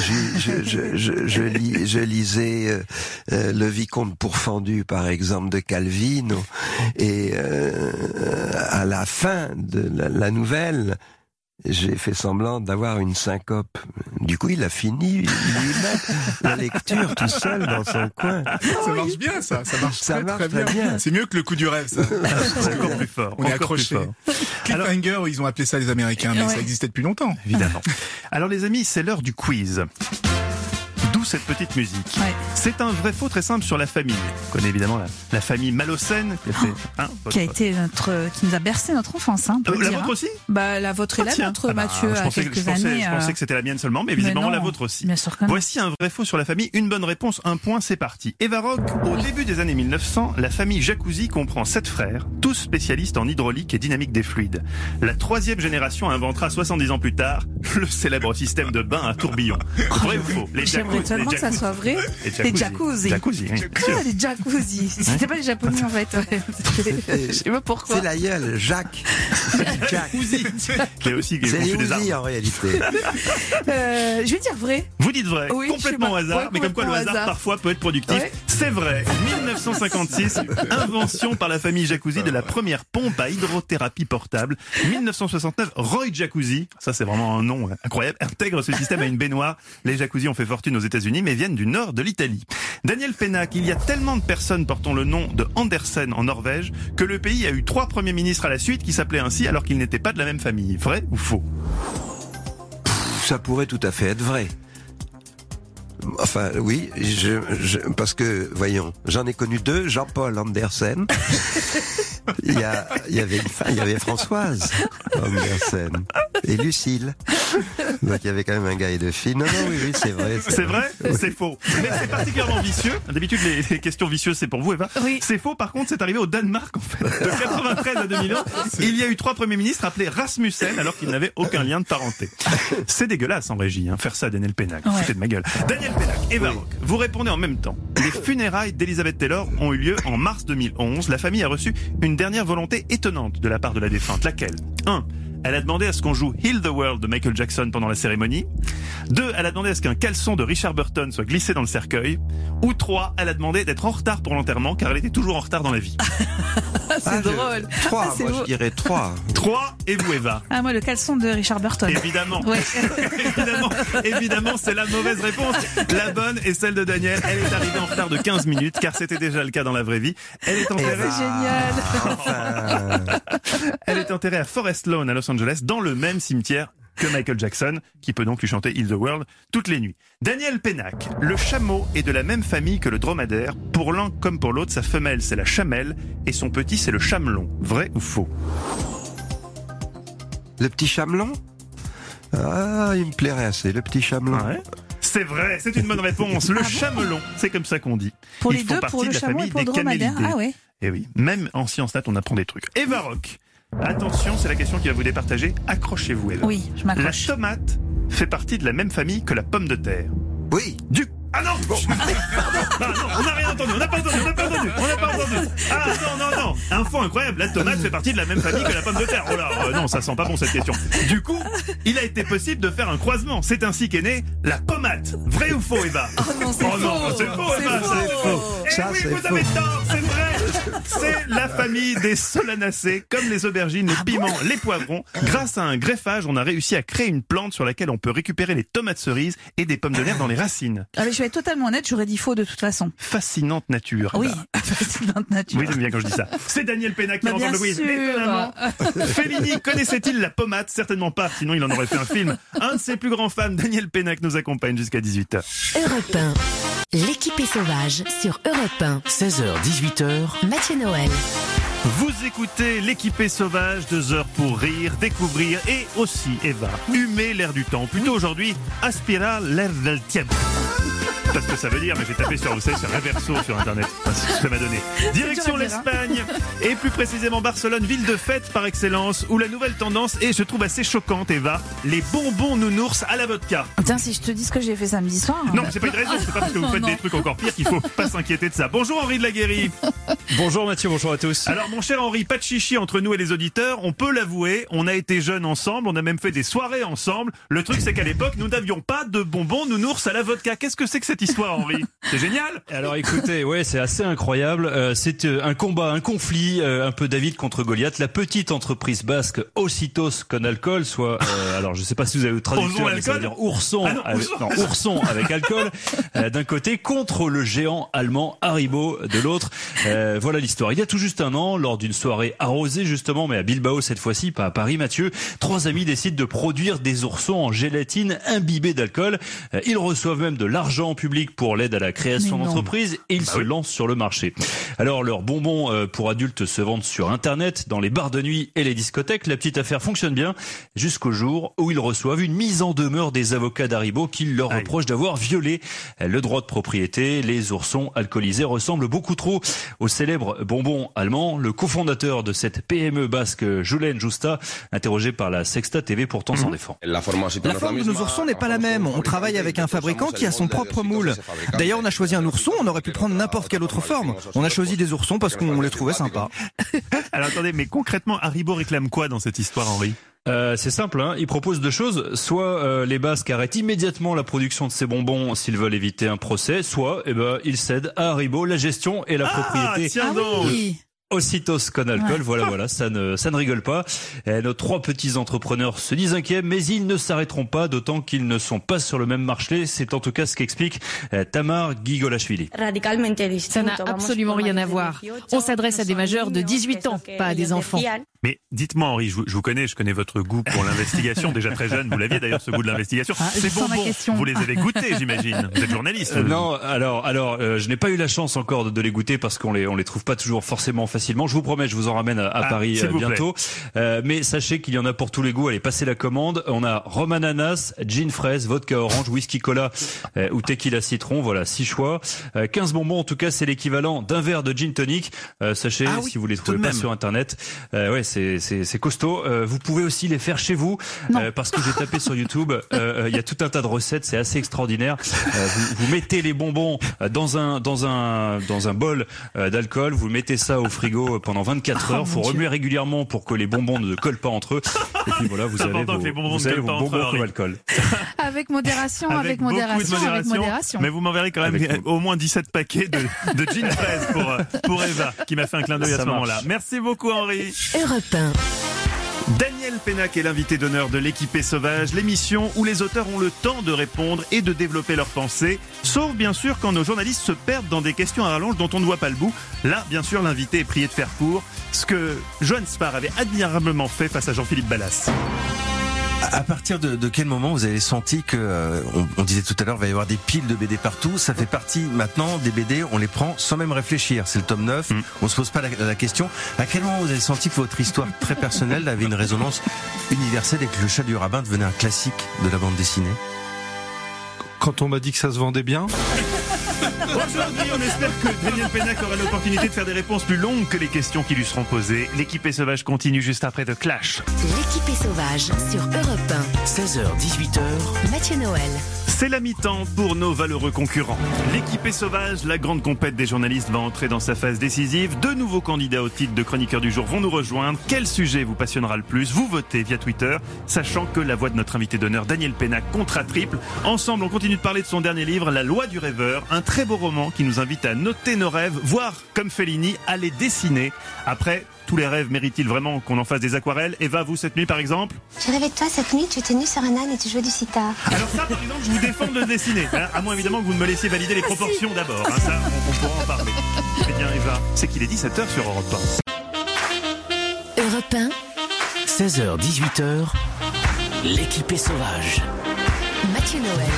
Je lisais Le Vicomte pourfendu, par exemple, de Calvino. Et à la fin de la nouvelle, j'ai fait semblant d'avoir une syncope. Du coup, il a fini lui-même la lecture tout seul dans son coin. Ça marche bien, ça marche très bien. C'est mieux que le coup du rêve, ça. C'est encore plus fort. On est accroché. Cliffhanger, ils ont appelé ça les Américains, mais ça existait depuis longtemps. Évidemment. Alors les amis, c'est l'heure du quiz. D'où cette petite musique. Ouais. C'est un vrai faux très simple sur la famille. On connaît évidemment la famille Malocène qui a été qui nous a bercé notre enfance. Hein, la vôtre aussi? Bah la vôtre et la nôtre, Mathieu, à quelques années. Je pensais que c'était la mienne seulement, mais visiblement la vôtre aussi. Bien sûr que non. Voici un vrai faux sur la famille. Une bonne réponse, un point, c'est parti. Eva Rock, au début des années 1900, la famille Jacuzzi comprend 7 frères, tous spécialistes en hydraulique et dynamique des fluides. La 3e génération inventera 70 ans plus tard le célèbre système de bain à tourbillon. Vrai ou faux? J'aimerais tellement que ça soit vrai. Les jacuzzi. Les jacuzzi. C'était pas les japonais en fait. Je sais pas pourquoi. C'est la gueule, Jacques. Jacuzzi. C'est les Uzi en réalité. Je vais dire vrai. Vous dites vrai. Oui, complètement au hasard, mais comme quoi le hasard parfois peut être productif. Ouais. C'est vrai. 1956, invention par la famille Jacuzzi de la première pompe à hydrothérapie portable. 1969, Roy Jacuzzi, ça c'est vraiment un nom incroyable, intègre ce système à une baignoire. Les Jacuzzi ont fait fortune aux États-Unis mais viennent du nord de l'Italie. Daniel Pennac, il y a tellement de personnes portant le nom de Andersen en Norvège que le pays a eu 3 premiers ministres à la suite qui s'appelaient ainsi alors qu'ils n'étaient pas de la même famille. Vrai ou faux? Ça pourrait tout à fait être vrai. Enfin, oui, parce que, voyons, j'en ai connu 2, Jean-Paul Andersen. Il y avait Françoise Andersen et Lucille. Donc il y avait quand même un gars et 2 filles. Non, oui, c'est vrai. C'est vrai? C'est faux. Mais c'est particulièrement vicieux. D'habitude, les questions vicieuses, c'est pour vous, Eva. Oui. C'est faux, par contre, c'est arrivé au Danemark, en fait. De 93 à 2001, il y a eu 3 premiers ministres appelés Rasmussen, alors qu'ils n'avaient aucun lien de parenté. C'est dégueulasse en régie, faire ça à Daniel Pennac. Ouais. Foutez de ma gueule. Daniel Pennac, Eva Rock, vous répondez en même temps. Les funérailles d'Elizabeth Taylor ont eu lieu en mars 2011. La famille a reçu une dernière volonté étonnante de la part de la défunte. Laquelle? 1. Elle a demandé à ce qu'on joue Heal the World de Michael Jackson pendant la cérémonie. 2. Elle a demandé à ce qu'un caleçon de Richard Burton soit glissé dans le cercueil. Ou 3. Elle a demandé d'être en retard pour l'enterrement car elle était toujours en retard dans la vie. C'est drôle. 3, moi je dirais 3. 3, et vous Eva? Moi le caleçon de Richard Burton. Évidemment. Ouais. évidemment, c'est la mauvaise réponse. La bonne est celle de Daniel. Elle est arrivée en retard de 15 minutes car c'était déjà le cas dans la vraie vie. Elle est enterrée. C'est génial. Elle est enterrée à Forest Lawn à Los Angeles dans le même cimetière que Michael Jackson, qui peut donc lui chanter Heal the World toutes les nuits. Daniel Pennac, le chameau est de la même famille que le dromadaire. Pour l'un comme pour l'autre, sa femelle c'est la chamelle et son petit c'est le chamelon. Vrai ou faux? Le petit chamelon? Ah, il me plairait assez, le petit chamelon. Ouais. C'est vrai, c'est une bonne réponse. Le chamelon, c'est comme ça qu'on dit. Pour les deux, pour le chameau et pour le dromadaire. Ah ouais. Et oui, même en sciences nat, on apprend des trucs. Eva Rock. Attention, c'est la question qui va vous départager. Accrochez-vous, Eva. Oui, je m'accroche. La tomate fait partie de la même famille que la pomme de terre. Oui. Ah non, bon. Ah non, on n'a rien entendu, on n'a pas entendu. Ah non. Info incroyable, la tomate fait partie de la même famille que la pomme de terre. Oh là, non, ça sent pas bon cette question. Du coup, il a été possible de faire un croisement. C'est ainsi qu'est née la pommade. Vrai ou faux, Eva? Oh non, c'est faux. Non, c'est faux, Eva. C'est faux. Ça, oui, vous avez tort, c'est vrai. C'est la famille des solanacées, comme les aubergines, les piments, les poivrons. Grâce à un greffage, on a réussi à créer une plante sur laquelle on peut récupérer les tomates cerises et des pommes de terre dans les racines. Ah, mais je vais être totalement honnête, j'aurais dit faux de toute façon. Fascinante nature. Oui, fascinante nature. Oui, j'aime bien quand je dis ça. C'est Daniel Pennac qui remporte le quiz. Étonnamment. Fellini connaissait-il la pommade? Certainement pas, sinon il en aurait fait un film. Un de ses plus grands fans, Daniel Pennac, nous accompagne jusqu'à 18h. Europe 1. L'équipe est sauvage sur Europe 1. 16h, 18h. Mathieu Noël. Vous écoutez l'équipée sauvage, 2 heures pour rire, découvrir et aussi, Eva, humer l'air du temps. Plutôt aujourd'hui, aspirar l'air del tiempo. Pas ce que ça veut dire, mais j'ai tapé sur, vous savez, sur Reverso sur Internet. C'est ce que ça m'a donné. Direction l'Espagne, et plus précisément Barcelone, ville de fête par excellence, où la nouvelle tendance est, je trouve, assez choquante, Eva, les bonbons nounours à la vodka. Putain, si je te dis ce que j'ai fait samedi soir... Non, c'est pas une raison, c'est pas parce que vous faites des trucs encore pires qu'il faut pas s'inquiéter de ça. Bonjour Henri de la Guérie. Bonjour Mathieu, bonjour à tous. Alors mon cher Henri, pas de chichi entre nous et les auditeurs, on peut l'avouer, on a été jeunes ensemble, on a même fait des soirées ensemble. Le truc c'est qu'à l'époque, nous n'avions pas de bonbons nounours à la vodka. Qu'est-ce que c'est que cette histoire, Henri? C'est génial. Alors écoutez, ouais, c'est assez incroyable. C'est un combat, un conflit, un peu David contre Goliath. La petite entreprise basque Ocitos con alcool, soit, alors je sais pas si vous avez le traducteur, mais ça veut dire ourson, ourson avec alcool, d'un côté, contre le géant allemand Haribo de l'autre. Voilà l'histoire. Il y a tout juste un an, lors d'une soirée arrosée justement, mais à Bilbao cette fois-ci, pas à Paris, Mathieu, 3 amis décident de produire des oursons en gélatine imbibée d'alcool. Ils reçoivent même de l'argent en public République pour l'aide à la création d'entreprises et ils se lancent sur le marché. Alors leurs bonbons pour adultes se vendent sur Internet, dans les bars de nuit et les discothèques. La petite affaire fonctionne bien jusqu'au jour où ils reçoivent une mise en demeure des avocats d'Haribo qui leur reprochent d'avoir violé le droit de propriété. Les oursons alcoolisés ressemblent beaucoup trop au célèbre bonbon allemand. Le cofondateur de cette PME basque, Julen Justa, interrogé par la Sexta TV, pourtant s'en défend. La forme de nos oursons n'est pas la même. On travaille avec un fabricant qui a son propre moule. D'ailleurs, on a choisi un ourson, on aurait pu prendre n'importe quelle autre forme. On a choisi des oursons parce qu'on les trouvait sympas. Alors attendez, mais concrètement, Haribo réclame quoi dans cette histoire, Henri ? C'est simple, hein. Ils proposent deux choses. Soit les Basques arrêtent immédiatement la production de ces bonbons s'ils veulent éviter un procès, soit ils cèdent à Haribo la gestion et la propriété. Tiens donc. Ocitos Conalcool, voilà, ça ne rigole pas. Nos trois petits entrepreneurs se disent inquiets, mais ils ne s'arrêteront pas, d'autant qu'ils ne sont pas sur le même marché. C'est en tout cas ce qu'explique Tamar Gigolashvili. Ça n'a absolument rien à voir. On s'adresse à des majeurs de 18 ans, pas à des enfants. Mais dites-moi, Henri, je connais votre goût pour l'investigation, déjà très jeune, vous l'aviez d'ailleurs ce goût de l'investigation. Ces bonbons, vous les avez goûtés, j'imagine. Vous êtes journaliste. Non, alors, je n'ai pas eu la chance encore de les goûter parce qu'on les trouve pas toujours forcément facilement. Je vous promets, je vous en ramène à Paris bientôt. Mais sachez qu'il y en a pour tous les goûts. Allez, passez la commande. On a rhum ananas, gin fraise, vodka orange, whisky cola ou tequila citron. Voilà, 6 choix. 15 bonbons, en tout cas, c'est l'équivalent d'un verre de gin tonic. Sachez, si vous les trouvez pas sur Internet, c'est costaud. Vous pouvez aussi les faire chez vous parce que j'ai tapé sur YouTube. Il y a tout un tas de recettes. C'est assez extraordinaire. Vous mettez les bonbons dans un bol d'alcool. Vous mettez ça au frigo pendant 24 heures. Faut remuer régulièrement pour que les bonbons ne collent pas entre eux. Et puis voilà, vous avez vos bonbons comme alcool. Avec modération, avec modération. Mais vous m'enverrez quand même au moins 17 paquets de gin fraise pour Eva, qui m'a fait un clin d'œil à ce moment-là. Merci beaucoup, Henri. Europe 1. Daniel Pénac est l'invité d'honneur de l'Équipée Sauvage, l'émission où les auteurs ont le temps de répondre et de développer leurs pensées, sauf bien sûr quand nos journalistes se perdent dans des questions à rallonge dont on ne voit pas le bout. Là, bien sûr, l'invité est prié de faire court, ce que Johan Spar avait admirablement fait face à Jean-Philippe Ballas. À partir de quel moment vous avez senti que, on disait tout à l'heure, il va y avoir des piles de BD partout, ça fait partie maintenant des BD, on les prend sans même réfléchir, c'est le tome 9, on se pose pas la question. À quel moment vous avez senti que votre histoire très personnelle avait une résonance universelle et que Le Chat du Rabbin devenait un classique de la bande dessinée? Quand on m'a dit que ça se vendait bien. Aujourd'hui, on espère que Daniel Pénac aura l'opportunité de faire des réponses plus longues que les questions qui lui seront posées. L'Équipée Sauvage continue juste après The Clash. L'Équipée Sauvage sur Europe 1. 16h, 18h. Mathieu Noël. C'est la mi-temps pour nos valeureux concurrents. L'Équipée Sauvage, la grande compète des journalistes, va entrer dans sa phase décisive. 2 nouveaux candidats au titre de chroniqueur du jour vont nous rejoindre. Quel sujet vous passionnera le plus? Vous votez via Twitter, sachant que la voix de notre invité d'honneur, Daniel Pénac, comptera triple. Ensemble, on continue de parler de son dernier livre, La Loi du rêveur, un très beau roman qui nous invite à noter nos rêves, voire, comme Fellini, à les dessiner. Après, tous les rêves méritent-ils vraiment qu'on en fasse des aquarelles? Eva, vous, cette nuit, par exemple? J'ai rêvé de toi cette nuit, tu étais nu sur un âne et tu jouais du sitar. Alors ça, par exemple, je vous défends de le dessiner. Hein, à moins, évidemment, que vous ne me laissiez valider les proportions d'abord. Hein, ça, on pourra en parler. Eh bien, Eva, c'est qu'il est 17h sur Europe 1. Europe 1. 16h, 18h. L'Équipée Sauvage. Mathieu Noël.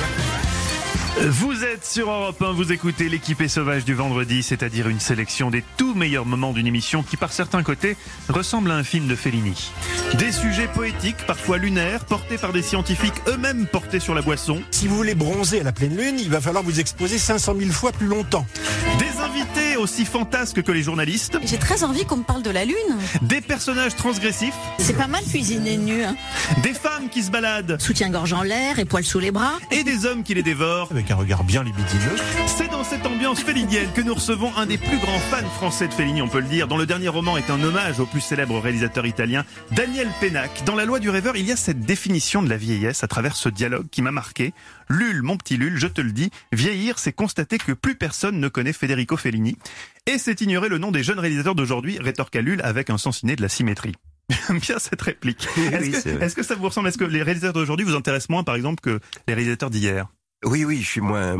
Vous êtes sur Europe 1, vous écoutez l'Équipée Sauvage du vendredi, c'est-à-dire une sélection des tout meilleurs moments d'une émission qui, par certains côtés, ressemble à un film de Fellini. Des sujets poétiques, parfois lunaires, portés par des scientifiques eux-mêmes portés sur la boisson. Si vous voulez bronzer à la pleine lune, il va falloir vous exposer 500 000 fois plus longtemps. Des invités aussi fantasques que les journalistes. J'ai très envie qu'on me parle de la lune. Des personnages transgressifs. C'est pas mal cuisiner nu. Hein. Des femmes qui se baladent. Soutien-gorge en l'air et poils sous les bras. Et des hommes qui les dévorent. Avec un regard bien libidineux. C'est dans cette ambiance fellinienne que nous recevons un des plus grands fans français de Fellini, on peut le dire, dont le dernier roman est un hommage au plus célèbre réalisateur italien, Daniel Pénac. Dans La Loi du rêveur, il y a cette définition de la vieillesse à travers ce dialogue qui m'a marqué. Lul, mon petit Lul, je te le dis, vieillir, c'est constater que plus personne ne connaît Federico Fellini. Et c'est ignorer le nom des jeunes réalisateurs d'aujourd'hui, rétorqua Lul avec un sens inné de la symétrie. J'aime bien cette réplique. Est-ce que ça vous ressemble? Est-ce que les réalisateurs d'aujourd'hui vous intéressent moins, par exemple, que les réalisateurs d'hier? Oui, je suis moins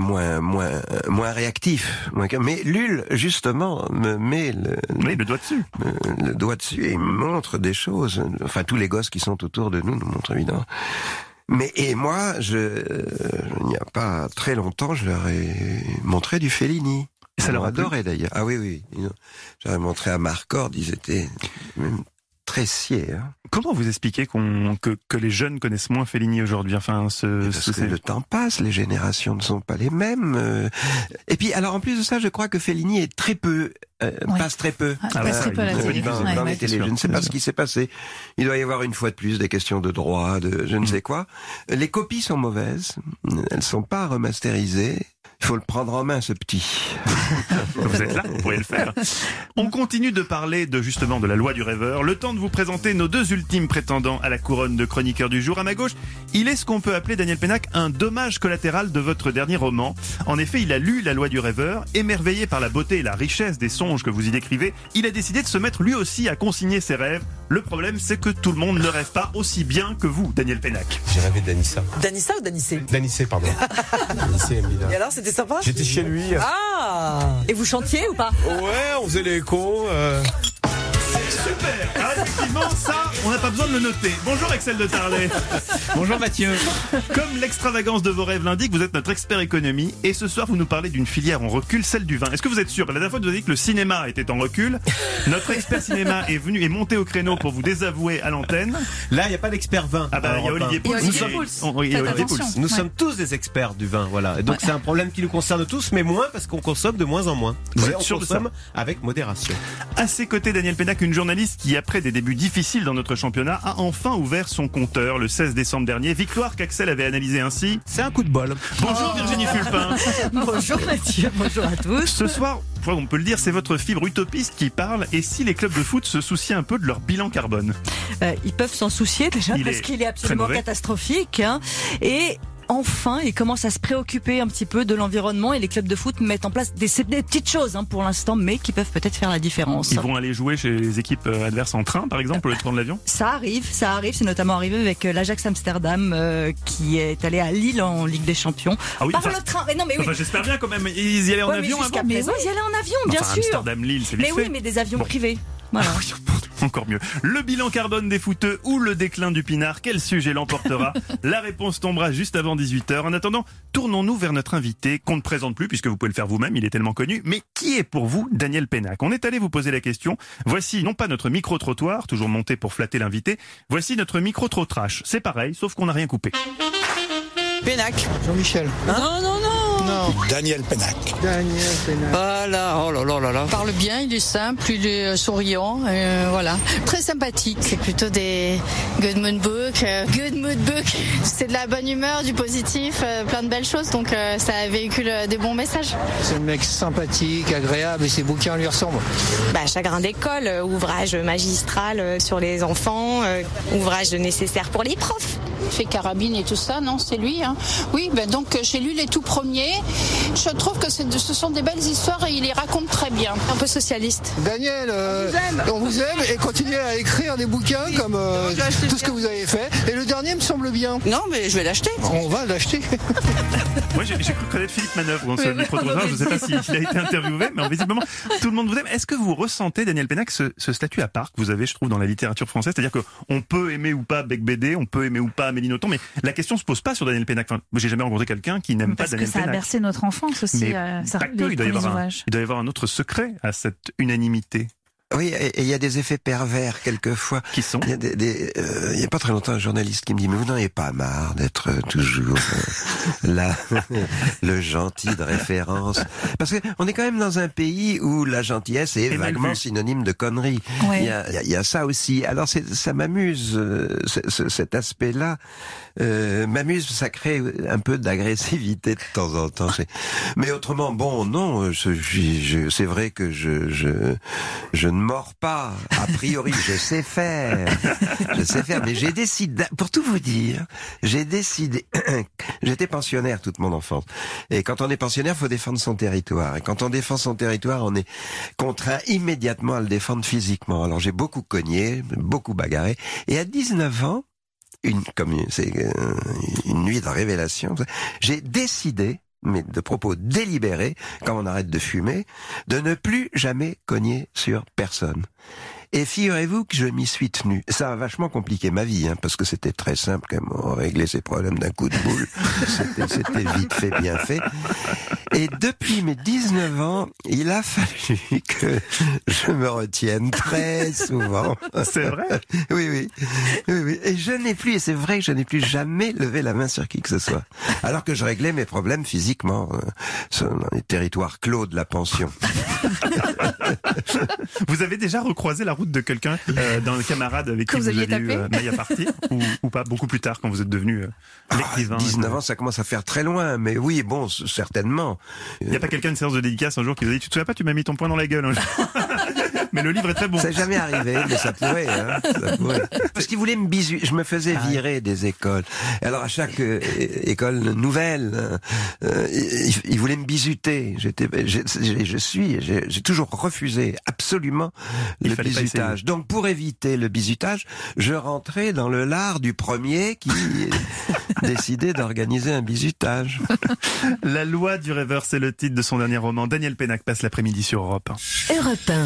réactif. Mais Lul, justement, me met le doigt dessus. Le doigt dessus et il me montre des choses. Enfin, tous les gosses qui sont autour de nous montrent évidemment. Et moi, il n'y a pas très longtemps, je leur ai montré du Fellini. Ça leur a adoré d'ailleurs. Ah oui. J'avais montré à Marcord, ils étaient même très sciés. Hein. Comment vous expliquez que les jeunes connaissent moins Fellini aujourd'hui? Parce que le temps passe, les générations ne sont pas les mêmes. Et puis, alors en plus de ça, je crois que Fellini est très peu, passe très peu. Passe très peu à la télé. Dans les télés. Je ne sais pas ce qui s'est passé. Il doit y avoir une fois de plus des questions de droit, de je ne sais quoi. Les copies sont mauvaises. Elles sont pas remasterisées. Il faut le prendre en main, ce petit. Vous êtes là, vous pourriez le faire. On continue de parler justement de la loi du rêveur. Le temps de vous présenter nos deux ultimes prétendants à la couronne de chroniqueur du jour. À ma gauche, il est ce qu'on peut appeler, Daniel Pénac, un dommage collatéral de votre dernier roman. En effet, il a lu la loi du rêveur. Émerveillé par la beauté et la richesse des songes que vous y décrivez, il a décidé de se mettre lui aussi à consigner ses rêves. Le problème, c'est que tout le monde ne rêve pas aussi bien que vous, Daniel Pénac. J'ai rêvé d'Anissa. D'Anissa ou d'Anissé? D'Anissé, pardon. Anissé aime bien. Et alors, c'était sympa? J'étais chez lui. Ah! Et vous chantiez ou pas? Ouais, on faisait l'écho. Super. Ah, effectivement, ça, on n'a pas besoin de le noter. Bonjour Axel de Tarlet. Bonjour Mathieu. Comme l'extravagance de vos rêves l'indique, vous êtes notre expert économie et ce soir vous nous parlez d'une filière en recul, celle du vin. Est-ce que vous êtes sûr? La dernière fois vous avez dit que le cinéma était en recul. Notre expert cinéma est monté au créneau pour vous désavouer à l'antenne. Là, il n'y a pas d'expert vin. Ah bah il y a Olivier Pouls. Nous sommes tous des experts du vin, voilà. Et donc c'est un problème qui nous concerne tous, mais moins parce qu'on consomme de moins en moins. Vous êtes sûr de ça? Avec modération. À ses côtés, Daniel Pénac, une journaliste qui, après des débuts difficiles dans notre championnat, a enfin ouvert son compteur le 16 décembre dernier. Victoire qu'Axel avait analysée ainsi. C'est un coup de bol. Bonjour Virginie Fulpin. Bonjour Mathieu, bonjour à tous. Ce soir, on peut le dire, c'est votre fibre utopiste qui parle. Et si les clubs de foot se souciaient un peu de leur bilan carbone? Ils peuvent s'en soucier déjà parce qu'il est absolument catastrophique. Et enfin, ils commencent à se préoccuper un petit peu de l'environnement et les clubs de foot mettent en place des petites choses pour l'instant, mais qui peuvent peut-être faire la différence. Ils vont aller jouer chez les équipes adverses en train, par exemple, au lieu de prendre l'avion? Ça arrive. C'est notamment arrivé avec l'Ajax Amsterdam qui est allé à Lille en Ligue des Champions. Ah oui, par le train. Mais non, mais oui. J'espère bien quand même. Ils y allaient en avion avant. Mais oui, ils y allaient en avion, bien sûr. Amsterdam-Lille, c'est vite fait. Mais oui, mais des avions privés. Voilà. Encore mieux. Le bilan carbone des footeux ou le déclin du pinard, quel sujet l'emportera? La réponse tombera juste avant 18h. En attendant, tournons-nous vers notre invité, qu'on ne présente plus puisque vous pouvez le faire vous-même, il est tellement connu. Mais qui est pour vous Daniel Pénac? On est allé vous poser la question. Voici non pas notre micro-trottoir, toujours monté pour flatter l'invité, voici notre micro-trottrash. C'est pareil, sauf qu'on n'a rien coupé. Pénac. Jean-Michel. Non. Daniel Pénac. Voilà, oh là là là là. Il parle bien, il est simple, il est souriant, voilà. Très sympathique. C'est plutôt des good mood book. Good mood book, c'est de la bonne humeur, du positif, plein de belles choses, donc ça véhicule des bons messages. C'est un mec sympathique, agréable et ses bouquins lui ressemblent. Chagrin d'école, ouvrage magistral sur les enfants, ouvrage nécessaire pour les profs. Il fait carabine et tout ça, non, c'est lui. Hein. Oui, donc chez lui, les tout premiers, je trouve que ce sont des belles histoires et il les raconte très bien. Un peu socialiste. Daniel, on vous aime et continuez à écrire des bouquins comme tout ce que vous avez fait. Et le dernier me semble bien. Non, mais je vais l'acheter. On va l'acheter. Moi, j'ai cru connaître Philippe Manœuvre dans ce micro-trottoir. Je ne sais pas s'il a été interviewé, mais visiblement, tout le monde vous aime. Est-ce que vous ressentez, Daniel Pénac, ce statut à part que vous avez, je trouve, dans la littérature française? C'est-à-dire qu'on peut aimer ou pas Bec BD, on peut aimer ou pas Amélie Nothomb, mais la question se pose pas sur Daniel Pénac. Enfin, moi, j'ai jamais rencontré quelqu'un qui n'aime pas Daniel Pénac. Parce que ça a bercé notre enfance aussi. Mais il doit y avoir un autre secret à cette unanimité. Oui, et il y a des effets pervers quelquefois. Qui sont? Il y a pas très longtemps un journaliste qui me dit mais vous n'en avez pas marre d'être toujours là le gentil de référence, parce que on est quand même dans un pays où la gentillesse est vaguement synonyme de connerie. Ouais. Il y a ça aussi. Alors ça m'amuse cet aspect-là. M'amuse, ça crée un peu d'agressivité de temps en temps. Mais autrement, bon, non, c'est vrai que je ne mords pas. A priori, je sais faire, mais j'ai décidé, pour tout vous dire, j'étais pensionnaire toute mon enfance. Et quand on est pensionnaire, faut défendre son territoire. Et quand on défend son territoire, on est contraint immédiatement à le défendre physiquement. Alors j'ai beaucoup cogné, beaucoup bagarré. Et à 19 ans, c'est une nuit de révélation, j'ai décidé, mais de propos délibérés, quand on arrête de fumer, de ne plus jamais cogner sur personne. Et figurez-vous que je m'y suis tenu. Ça a vachement compliqué ma vie, parce que c'était très simple quand même, on réglait ses problèmes d'un coup de boule. C'était vite fait, bien fait. Et depuis mes 19 ans, il a fallu que je me retienne très souvent. C'est vrai? Oui. Et je n'ai plus, et c'est vrai que je n'ai plus jamais levé la main sur qui que ce soit. Alors que je réglais mes problèmes physiquement, dans les territoires clos de la pension. Vous avez déjà recroisé la route de quelqu'un, d'un camarade avec qui vous aviez eu Maya Party, ou pas, beaucoup plus tard quand vous êtes devenu l'écrivain? 19 ans, ça commence à faire très loin, mais oui, bon, certainement. Il n'y a pas quelqu'un, une séance de dédicace un jour qui vous a dit, tu te souviens pas, tu m'as mis ton poing dans la gueule. Mais le livre est très bon. Ça n'est jamais arrivé, mais ça pourrait, ça pourrait. Parce qu'il voulait me bisuter. Je me faisais virer des écoles. Alors à chaque école nouvelle, il voulait me bisuter. J'ai toujours refusé absolument le bisutage. Donc pour éviter le bisutage, je rentrais dans le lard du premier qui décidait d'organiser un bisutage. La loi du rêveur, c'est le titre de son dernier roman. Daniel Pénac passe l'après-midi sur Europe 1. Europe 1.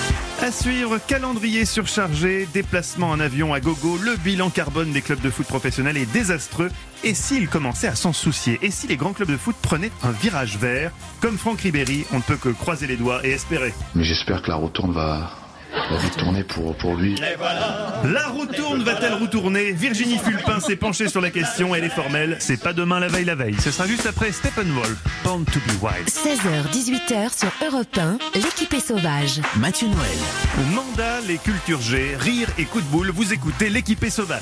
À suivre, calendrier surchargé, déplacement en avion à gogo, le bilan carbone des clubs de foot professionnels est désastreux. Et s'ils commençaient à s'en soucier? Et si les grands clubs de foot prenaient un virage vert? Comme Franck Ribéry, on ne peut que croiser les doigts et espérer. Mais j'espère que la retourne va vite tourner pour lui. Et voilà. La retourne va-t-elle retourner? Virginie Fulpin s'est penchée sur la question, elle est formelle. C'est pas demain la veille. Ce sera juste après Steppenwolf, Born to be Wild. 16h, 18h sur Europe 1, l'équipe est sauvage. Mathieu Noël. Mandal et Culture G, rire et coup de boule, vous écoutez l'équipe est sauvage.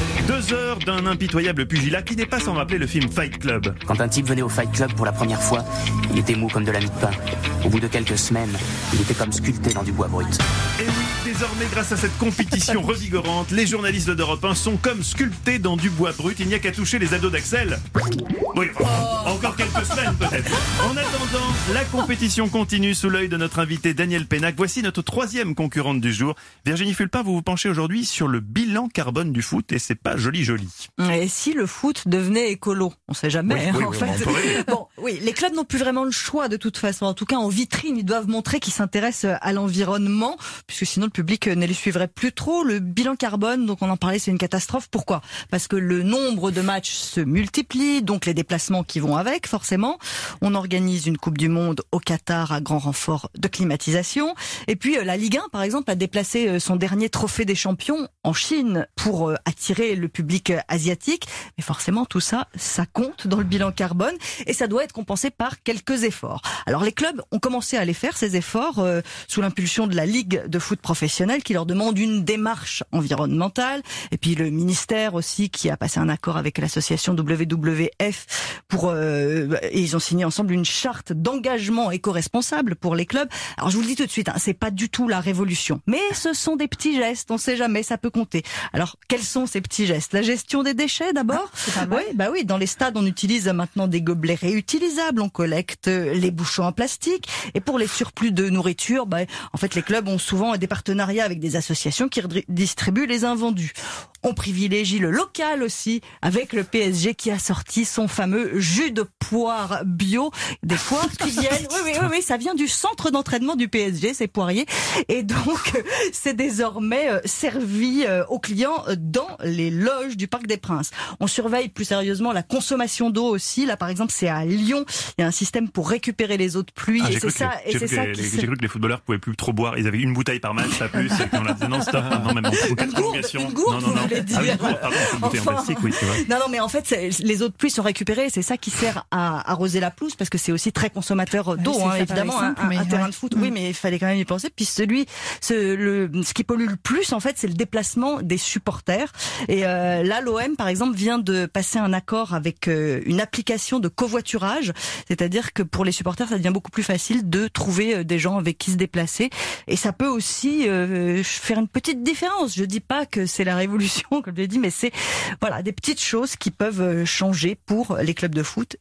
2 heures d'un impitoyable pugilat qui n'est pas sans rappeler le film Fight Club. Quand un type venait au Fight Club pour la première fois, il était mou comme de la mie de pain. Au bout de quelques semaines, il était comme sculpté dans du bois brut. Et oui, désormais, grâce à cette compétition revigorante, les journalistes d'Europe 1 sont comme sculptés dans du bois brut. Il n'y a qu'à toucher les abdos d'Axel. Oui, encore quelques semaines peut-être. En attendant, la compétition continue sous l'œil de notre invité Daniel Pénac. Voici notre 3e concurrente du jour. Virginie Fulpin, vous vous penchez aujourd'hui sur le bilan carbone du foot et c'est pas joli. Et si le foot devenait écolo? On sait jamais, en fait. Bon, oui, les clubs n'ont plus vraiment le choix de toute façon. En tout cas, en vitrine, ils doivent montrer qu'ils s'intéressent à l'environnement, puisque sinon le public ne les suivrait plus trop. Le bilan carbone, donc on en parlait, c'est une catastrophe. Pourquoi? Parce que le nombre de matchs se multiplie, donc les déplacements qui vont avec, forcément. On organise une Coupe du Monde au Qatar à grand renfort de climatisation. Et puis la Ligue 1, par exemple, a déplacé son dernier trophée des champions en Chine pour attirer le public asiatique. Mais forcément, tout ça, ça compte dans le bilan carbone et ça doit être compensé par quelques efforts. Alors les clubs ont commencé à les faire, ces efforts, sous l'impulsion de la Ligue de foot professionnelle qui leur demande une démarche environnementale. Et puis le ministère aussi qui a passé un accord avec l'association WWF pour et ils ont signé ensemble une charte d'engagement éco-responsable pour les clubs. Alors je vous le dis tout de suite, c'est pas du tout la révolution, mais ce sont des petits gestes, on sait jamais, ça peut compter. Alors quels sont ces petits gestes? La gestion des déchets d'abord. Oui, dans les stades on utilise maintenant des gobelets réutilisables, on collecte les bouchons en plastique et pour les surplus de nourriture, en fait les clubs ont souvent des partenariats avec des associations qui distribuent les invendus. On privilégie le local aussi avec le PSG qui a sorti son fameux jus de poire bio, des poires qui viennent. Oui, ça vient du centre d'entraînement du PSG, c'est Poirier, et donc c'est désormais servi aux clients dans les loges du Parc des Princes. On surveille plus sérieusement la consommation d'eau aussi. Là, par exemple, c'est à Lyon. Il y a un système pour récupérer les eaux de pluie. J'ai cru que les footballeurs pouvaient plus trop boire. Ils avaient une bouteille par match, pas plus. Et qu'on leur disait non, stop, non, même en prolongation. Une gourde, non. Non, mais en fait, les eaux de pluie sont récupérées. C'est ça qui sert à arroser la pelouse parce que c'est aussi très consommateur d'eau, évidemment. Un terrain de foot, oui, mais il fallait quand même y penser. Puis ce qui pollue le plus, en fait, c'est le déplacement des supporters. Et là, l'OM, par exemple, vient de passer un accord avec une application de covoiturage, c'est-à-dire que pour les supporters, ça devient beaucoup plus facile de trouver des gens avec qui se déplacer. Et ça peut aussi faire une petite différence. Je dis pas que c'est la révolution, comme je l'ai dit, mais c'est des petites choses qui peuvent changer pour les clubs de foot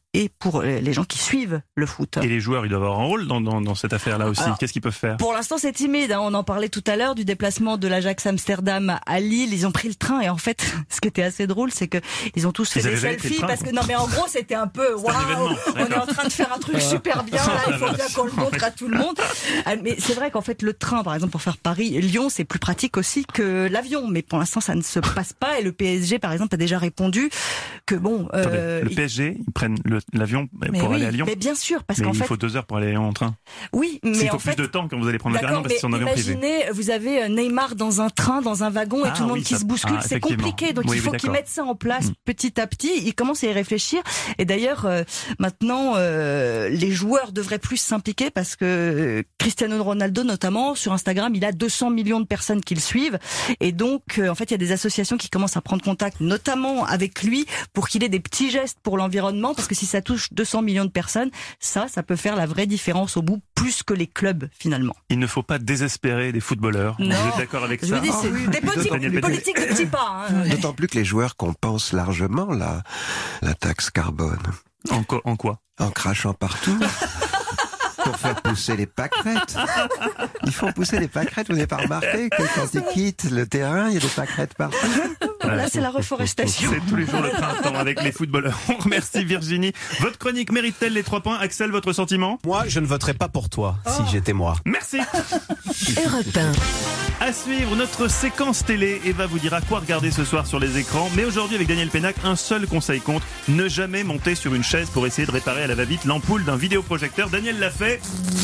et pour les gens qui suivent le foot. Et les joueurs, ils doivent avoir un rôle dans cette affaire-là aussi. Alors, qu'est-ce qu'ils peuvent faire? Pour l'instant, c'est timide. On en parlait tout à l'heure du déplacement de l'Ajax Amsterdam à Lille. Ils ont pris le train et en fait, ce qui était assez drôle, c'est que ils ont tous fait des selfies parce que non, mais en gros, c'était un peu waouh. On est en train de faire un truc super bien. Là, il faut bien qu'on le montre à tout le monde. Mais c'est vrai qu'en fait, le train, par exemple, pour faire Paris-Lyon, c'est plus pratique aussi que l'avion. Mais pour l'instant, ça ne se passe pas. Et le PSG, par exemple, a déjà répondu que bon. Le PSG, ils prennent l'avion pour aller à Lyon. Mais bien sûr, parce qu'en fait, il faut 2 heures pour aller en train. Oui, mais il faut plus de temps quand vous allez prendre l'avion parce que c'est en avion privé. Imaginez, vous avez Neymar dans un train, dans un wagon et tout le monde qui se bouscule. C'est compliqué. Donc il faut qu'ils mettent ça en place petit à petit. Ils commencent à y réfléchir. Et d'ailleurs, maintenant, les joueurs devraient plus s'impliquer parce que Cristiano Ronaldo, notamment, sur Instagram, il a 200 millions de personnes qui le suivent. Et donc, en fait, il y a des associations qui commencent à prendre contact, notamment avec lui, pour qu'il ait des petits gestes pour l'environnement. Parce que si ça touche 200 millions de personnes, ça peut faire la vraie différence au bout, plus que les clubs, finalement. Il ne faut pas désespérer des footballeurs. Non. Vous êtes d'accord avec ça? Je vous dis, c'est des politiques de petits pas. D'autant plus que les joueurs compensent largement la taxe carbone. En quoi? En crachant partout. Pour faire pousser les pâquerettes. Ils font pousser les pâquerettes, vous n'avez pas remarqué que quand ils quittent le terrain, il y a des pâquerettes partout. Là, c'est la reforestation. C'est tous les jours le printemps avec les footballeurs. On remercie Virginie. Votre chronique mérite-t-elle les 3 points? Axel, votre sentiment? Moi, je ne voterais pas pour toi, si j'étais moi. Merci. Europe 1. À suivre notre séquence télé. Eva vous dira quoi regarder ce soir sur les écrans. Mais aujourd'hui, avec Daniel Pénac, un seul conseil compte. Ne jamais monter sur une chaise pour essayer de réparer à la va-vite l'ampoule d'un vidéoprojecteur. Daniel l'a fait.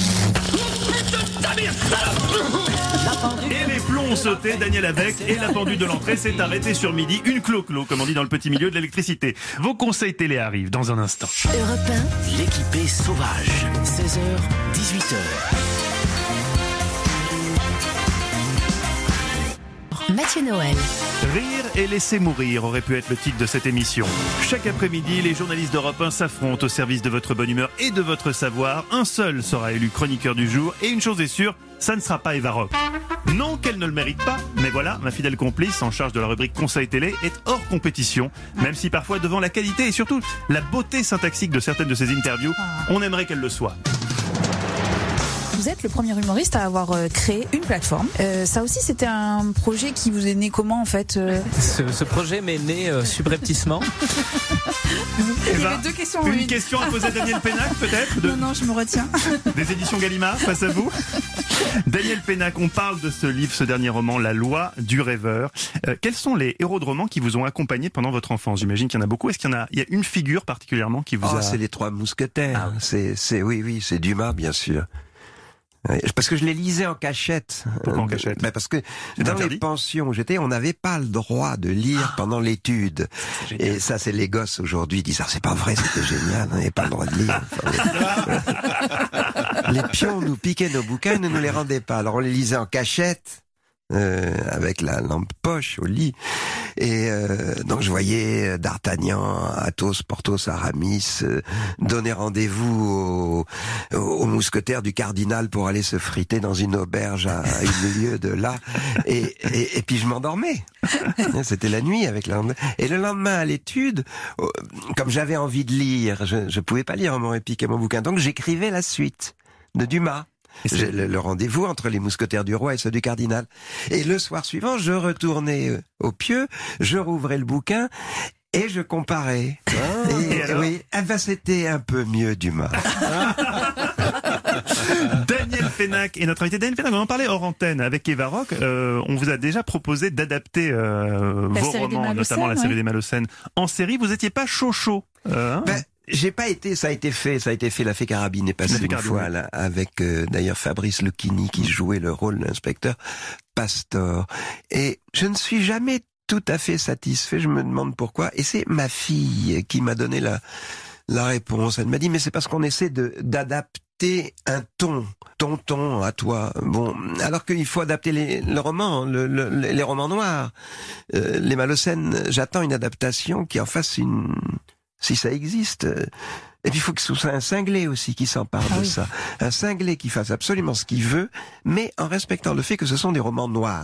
Et les plombs ont sauté, Daniel avec, et la pendule de l'entrée s'est arrêtée sur midi. Une clo-clo, comme on dit dans le petit milieu de l'électricité. Vos conseils télé arrivent dans un instant. Europe 1. L'équipée sauvage. 16h, 18h. Mathieu Noël. Rire et laisser mourir aurait pu être le titre de cette émission. Chaque après-midi, les journalistes d'Europe 1 s'affrontent au service de votre bonne humeur et de votre savoir. Un seul sera élu chroniqueur du jour et une chose est sûre, ça ne sera pas Eva Rock. Non qu'elle ne le mérite pas, mais voilà, ma fidèle complice en charge de la rubrique Conseil télé est hors compétition, même si parfois devant la qualité et surtout la beauté syntaxique de certaines de ses interviews, on aimerait qu'elle le soit. Vous êtes le premier humoriste à avoir créé une plateforme. Ça aussi, c'était un projet qui vous est né comment en fait Ce projet m'est né subrepticement. Il y avait 2 questions en une. Une question à poser à Daniel Pénac peut-être Non, je me retiens. Des éditions Gallimard, face à vous. Daniel Pénac, on parle de ce livre, ce dernier roman, La Loi du rêveur. Quels sont les héros de romans qui vous ont accompagné pendant votre enfance? J'imagine qu'il y en a beaucoup. Est-ce qu'il y a une figure particulièrement qui vous a... C'est les 3 mousquetaires. Oui, c'est Dumas, bien sûr. Parce que je les lisais en cachette. Pourquoi en cachette? Parce que dans les pensions où j'étais, on n'avait pas le droit de lire pendant l'étude. Et ça, c'est les gosses aujourd'hui disent c'est pas vrai, c'était génial, on n'avait pas le droit de lire. Les pions nous piquaient nos bouquins, ils ne nous les rendaient pas. Alors on les lisait en cachette. Avec la lampe poche au lit, et donc je voyais D'Artagnan, Athos, Porthos, Aramis donner rendez-vous aux mousquetaires du cardinal pour aller se friter dans une auberge à une lieue de là, et puis je m'endormais. C'était la nuit avec et le lendemain à l'étude, comme j'avais envie de lire, je pouvais pas lire, on m'aurait piqué mon bouquin, donc j'écrivais la suite de Dumas. Le rendez-vous entre les mousquetaires du roi et ceux du cardinal. Et le soir suivant, je retournais au pieu, je rouvrais le bouquin et je comparais. C'était un peu mieux Dumas. Daniel Pénac est notre invité. Daniel Pénac, on en parlait hors antenne avec Eva Rock. On vous a déjà proposé d'adapter vos romans, notamment la série des Malocènes, en série. Vous étiez pas chaud. J'ai pas été, ça a été fait, La Fée Carabine est passé une fois, là, avec d'ailleurs Fabrice Lucchini qui jouait le rôle de l'inspecteur Pastor. Et je ne suis jamais tout à fait satisfait, je me demande pourquoi. Et c'est ma fille qui m'a donné la réponse. Elle m'a dit, mais c'est parce qu'on essaie d'adapter un ton à toi. Bon, alors qu'il faut adapter le roman, les romans noirs. Les Malocènes, j'attends une adaptation qui en fasse si ça existe. Et puis il faut que ce soit un cinglé aussi qui s'empare de ça. Un cinglé qui fasse absolument ce qu'il veut, mais en respectant le fait que ce sont des romans noirs.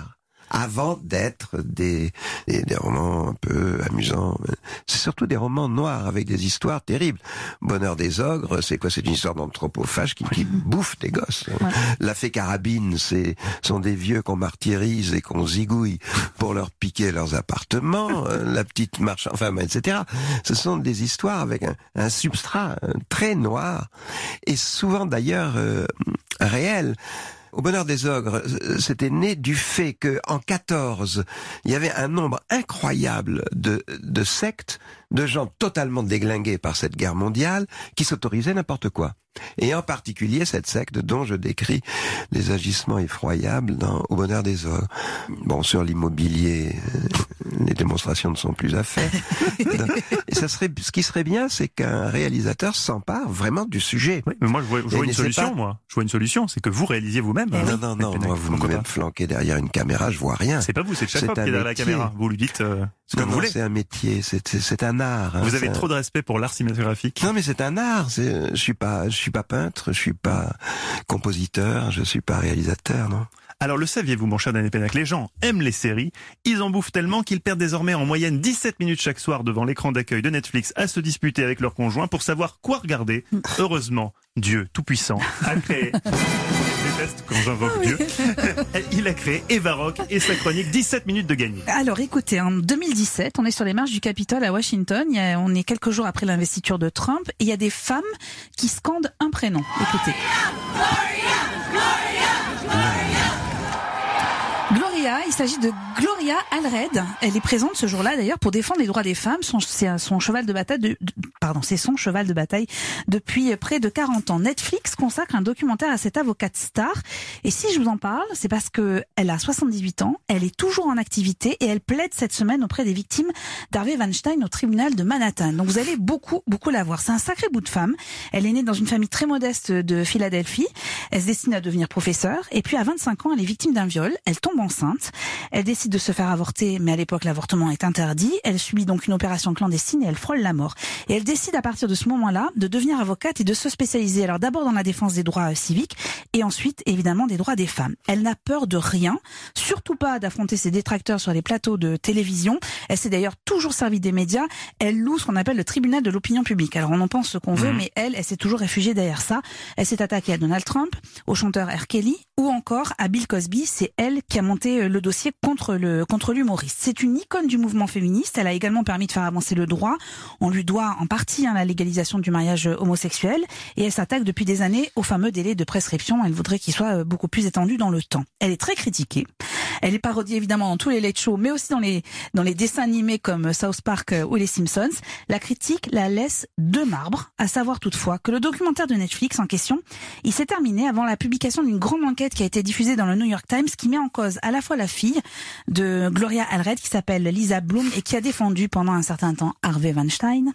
avant d'être des romans un peu amusants. C'est surtout des romans noirs avec des histoires terribles. Bonheur des ogres, c'est quoi? C'est une histoire d'anthropophage qui bouffe des gosses. Ouais. La fée Carabine, sont des vieux qu'on martyrise et qu'on zigouille pour leur piquer leurs appartements. La petite marchande, enfin, etc. Ce sont des histoires avec un substrat très noir et souvent d'ailleurs réel. Au Bonheur des ogres, c'était né du fait que en 14, il y avait un nombre incroyable de sectes, de gens totalement déglingués par cette guerre mondiale, qui s'autorisaient n'importe quoi. Et en particulier cette secte dont je décris les agissements effroyables Au Bonheur des ogres. Bon, sur l'immobilier, les démonstrations ne sont plus à faire. Et ce qui serait bien, c'est qu'un réalisateur s'empare vraiment du sujet. Oui, mais moi, je vois une solution, Je vois une solution, c'est que vous réalisiez vous-même. Non, moi, vous me flanquez derrière une caméra, je vois rien. C'est pas vous, c'est Tchakov qui est derrière la caméra. Vous lui dites ce que vous voulez. C'est un métier, c'est un art. Vous avez trop de respect pour l'art cinématographique. Non, mais c'est un art. Je suis pas peintre, je suis pas compositeur, je suis pas réalisateur, non. Alors le saviez-vous, mon cher Daniel Pénac, les gens aiment les séries, ils en bouffent tellement qu'ils perdent désormais en moyenne 17 minutes chaque soir devant l'écran d'accueil de Netflix à se disputer avec leur conjoint pour savoir quoi regarder. Heureusement, Dieu Tout-Puissant a créé... Je déteste quand j'invoque Dieu. Il a créé Eva Rock et sa chronique 17 minutes de gagné. Alors écoutez, en 2017, on est sur les marches du Capitole à Washington, on est quelques jours après l'investiture de Trump, et il y a des femmes qui scandent un prénom. Écoutez. Gloria, il s'agit de Gloria Allred. Elle est présente ce jour-là d'ailleurs pour défendre les droits des femmes. C'est son cheval de bataille c'est son cheval de bataille depuis près de 40 ans. Netflix consacre un documentaire à cette avocate star. Et si je vous en parle, c'est parce que elle a 78 ans, elle est toujours en activité et elle plaide cette semaine auprès des victimes d'Harvey Weinstein au tribunal de Manhattan. Donc vous allez beaucoup la voir. C'est un sacré bout de femme. Elle est née dans une famille très modeste de Philadelphie. Elle se destine à devenir professeure. Et puis à 25 ans, elle est victime d'un viol. Elle tombe enceinte. Elle décide de se faire avorter, mais à l'époque l'avortement est interdit. Elle subit donc une opération clandestine et elle frôle la mort. Et elle décide à partir de ce moment-là de devenir avocate et de se spécialiser. Alors d'abord dans la défense des droits civiques et ensuite évidemment des droits des femmes. Elle n'a peur de rien, surtout pas d'affronter ses détracteurs sur les plateaux de télévision. Elle s'est d'ailleurs toujours servie des médias. Elle loue ce qu'on appelle le tribunal de l'opinion publique. Alors on en pense ce qu'on veut, mais elle s'est toujours réfugiée derrière ça. Elle s'est attaquée à Donald Trump, au chanteur R. Kelly ou encore à Bill Cosby. C'est elle qui a monté le dossier contre l'humoriste. C'est une icône du mouvement féministe. Elle a également permis de faire avancer le droit. On lui doit en partie la légalisation du mariage homosexuel et elle s'attaque depuis des années au fameux délai de prescription. Elle voudrait qu'il soit beaucoup plus étendu dans le temps. Elle est très critiquée. Elle est parodiée évidemment dans tous les late shows, mais aussi dans les dessins animés comme South Park ou les Simpsons. La critique la laisse de marbre, à savoir toutefois que le documentaire de Netflix en question, il s'est terminé avant la publication d'une grande enquête qui a été diffusée dans le New York Times qui met en cause à la fois la fille de Gloria Allred qui s'appelle Lisa Bloom et qui a défendu pendant un certain temps Harvey Weinstein.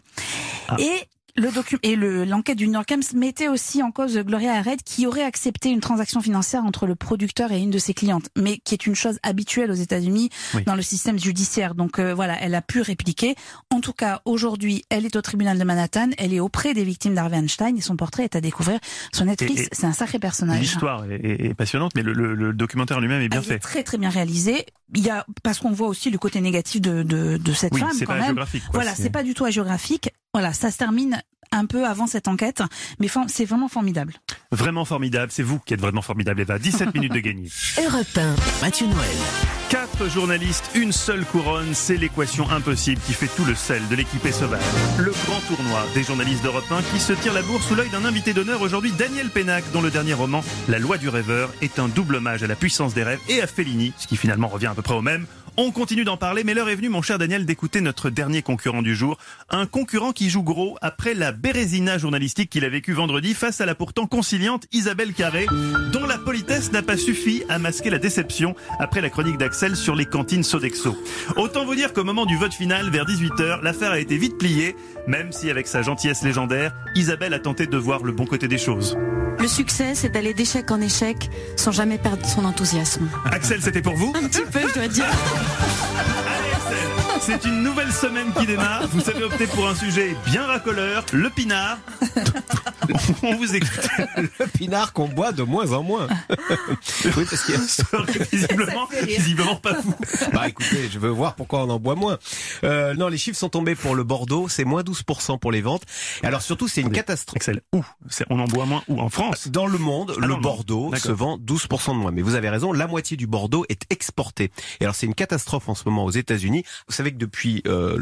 Et l'enquête du New York Times mettait aussi en cause Gloria Allred qui aurait accepté une transaction financière entre le producteur et une de ses clientes, mais qui est une chose habituelle aux États-Unis dans le système judiciaire. Donc voilà, elle a pu répliquer. En tout cas, aujourd'hui, elle est au tribunal de Manhattan, elle est auprès des victimes d'Harvey Weinstein et son portrait est à découvrir sur Netflix. C'est un sacré personnage. L'histoire est passionnante, mais le documentaire lui-même est bien fait. Très très bien réalisé. Parce qu'on voit aussi le côté négatif de cette femme c'est quand pas même. Géographique, quoi. Voilà, c'est pas du tout agéographique. Voilà, ça se termine un peu avant cette enquête, mais c'est vraiment formidable. Vraiment formidable, c'est vous qui êtes vraiment formidable, Eva. 17 minutes de gagné. Europe 1, Mathieu Noël. 4 journalistes, une seule couronne, c'est l'équation impossible qui fait tout le sel de l'équipée sauvage. Le grand tournoi des journalistes d'Europe 1 qui se tire la bourre sous l'œil d'un invité d'honneur aujourd'hui, Daniel Pénac, dont le dernier roman, La Loi du rêveur, est un double hommage à la puissance des rêves et à Fellini, ce qui finalement revient à peu près au même. On continue d'en parler, mais l'heure est venue, mon cher Daniel, d'écouter notre dernier concurrent du jour. Un concurrent qui joue gros après la bérésina journalistique qu'il a vécue vendredi face à la pourtant conciliante Isabelle Carré, dont la politesse n'a pas suffi à masquer la déception après la chronique d'Axel sur les cantines Sodexo. Autant vous dire qu'au moment du vote final, vers 18h, l'affaire a été vite pliée, même si avec sa gentillesse légendaire, Isabelle a tenté de voir le bon côté des choses. Le succès, c'est d'aller d'échec en échec sans jamais perdre son enthousiasme. Axel, c'était pour vous ? Un petit peu, je dois dire. Allez, Axel, c'est une nouvelle semaine qui démarre. Vous savez opter pour un sujet bien racoleur, le pinard. On vous écoute. Le pinard qu'on boit de moins en moins. Oui, parce que visiblement pas vous. Bah écoutez, je veux voir pourquoi on en boit moins. Non, les chiffres sont tombés pour le Bordeaux, c'est moins 12% pour les ventes. Alors surtout, c'est une catastrophe. Axel, où on en boit moins où? En France? Dans le monde, le Bordeaux se vend 12% de moins. Mais vous avez raison, la moitié du Bordeaux est exporté. Et alors c'est une catastrophe en ce moment aux États-Unis. Vous savez que depuis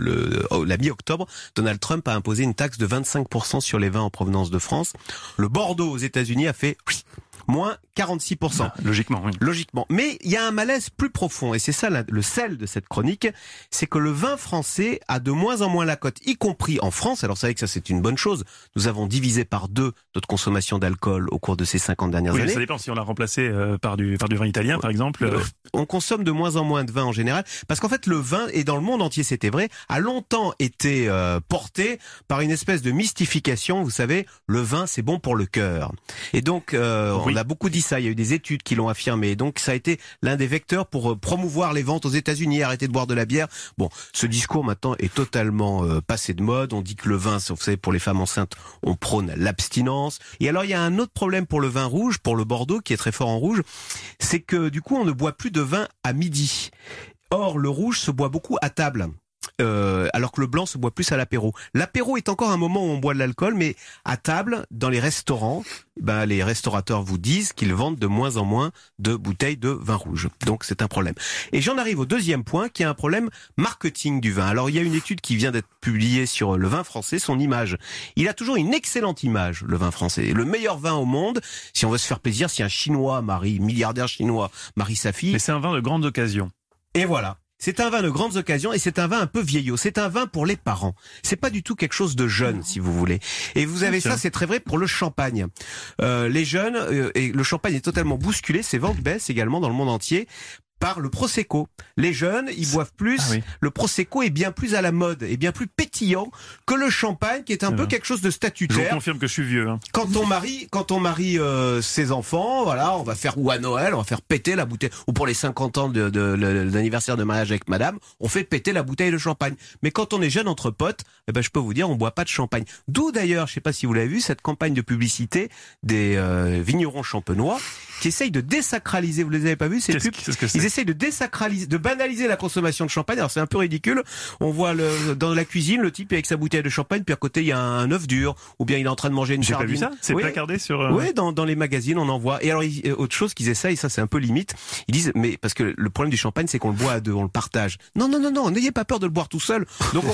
la mi-octobre, Donald Trump a imposé une taxe de 25% sur les vins en provenance de France. Le Bordeaux aux États-Unis a fait moins 46%. Logiquement, oui. Logiquement. Mais il y a un malaise plus profond, et c'est ça le sel de cette chronique, c'est que le vin français a de moins en moins la cote, y compris en France. Alors, vous savez que ça, c'est une bonne chose. Nous avons divisé par 2 notre consommation d'alcool au cours de ces 50 dernières années. Ça dépend si on l'a remplacé par du vin italien, par exemple. On consomme de moins en moins de vin en général, parce qu'en fait, le vin, et dans le monde entier, c'était vrai, a longtemps été porté par une espèce de mystification. Vous savez, le vin, c'est bon pour le cœur. Et donc, on a beaucoup dit ça. Il y a eu des études qui l'ont affirmé. Donc, ça a été l'un des vecteurs pour promouvoir les ventes aux États-Unis, arrêter de boire de la bière. Bon, ce discours maintenant est totalement passé de mode. On dit que le vin, vous savez, pour les femmes enceintes, on prône l'abstinence. Et alors, il y a un autre problème pour le vin rouge, pour le Bordeaux, qui est très fort en rouge, c'est que du coup, on ne boit plus de vin à midi. Or, le rouge se boit beaucoup à table. Alors que le blanc se boit plus à l'apéro. L'apéro est encore un moment où on boit de l'alcool, mais à table, dans les restaurants, les restaurateurs vous disent qu'ils vendent de moins en moins de bouteilles de vin rouge. Donc c'est un problème. Et j'en arrive au deuxième point, qui est un problème marketing du vin. Alors il y a une étude qui vient d'être publiée sur le vin français, son image. Il a toujours une excellente image, le vin français. Le meilleur vin au monde, si on veut se faire plaisir, si un Chinois milliardaire chinois marie sa fille. Mais c'est un vin de grande occasion. Et voilà. C'est un vin de grandes occasions et c'est un vin un peu vieillot. C'est un vin pour les parents. C'est pas du tout quelque chose de jeune, si vous voulez. Et vous avez ça, c'est très vrai pour le champagne. Les jeunes, et le champagne est totalement bousculé. Ses ventes baissent également dans le monde entier par le Prosecco. Les jeunes, ils boivent plus. Ah oui. Le Prosecco est bien plus à la mode et bien plus pétillant que le champagne, qui est un peu quelque chose de statutaire. Je vous confirme que je suis vieux. Hein. Quand on marie ses enfants, voilà, on va faire, ou à Noël, on va faire péter la bouteille, ou pour les 50 ans de l'anniversaire de mariage avec madame, on fait péter la bouteille de champagne. Mais quand on est jeune entre potes, je peux vous dire, on boit pas de champagne. D'où d'ailleurs, je sais pas si vous l'avez vu, cette campagne de publicité des vignerons champenois qui essayent de désacraliser. Vous les avez pas vus, ces pubs? Ils essayent de désacraliser, de banaliser la consommation de champagne. Alors c'est un peu ridicule. On voit dans la cuisine le type avec sa bouteille de champagne, puis à côté il y a un œuf dur, ou bien il est en train de manger une sardine. J'ai pas vu ça. C'est placardé sur. Oui, dans les magazines on en voit. Et alors autre chose qu'ils essayent, ça c'est un peu limite. Ils disent mais parce que le problème du champagne c'est qu'on le boit à 2, on le partage. Non, n'ayez pas peur de le boire tout seul. Donc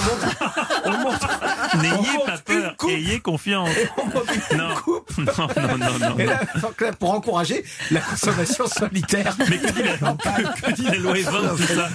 on monte. N'ayez pas peur, ayez confiance. Non. Et là, pour encourager la consommation solitaire. Mais que dit la loi Evin, tout ça?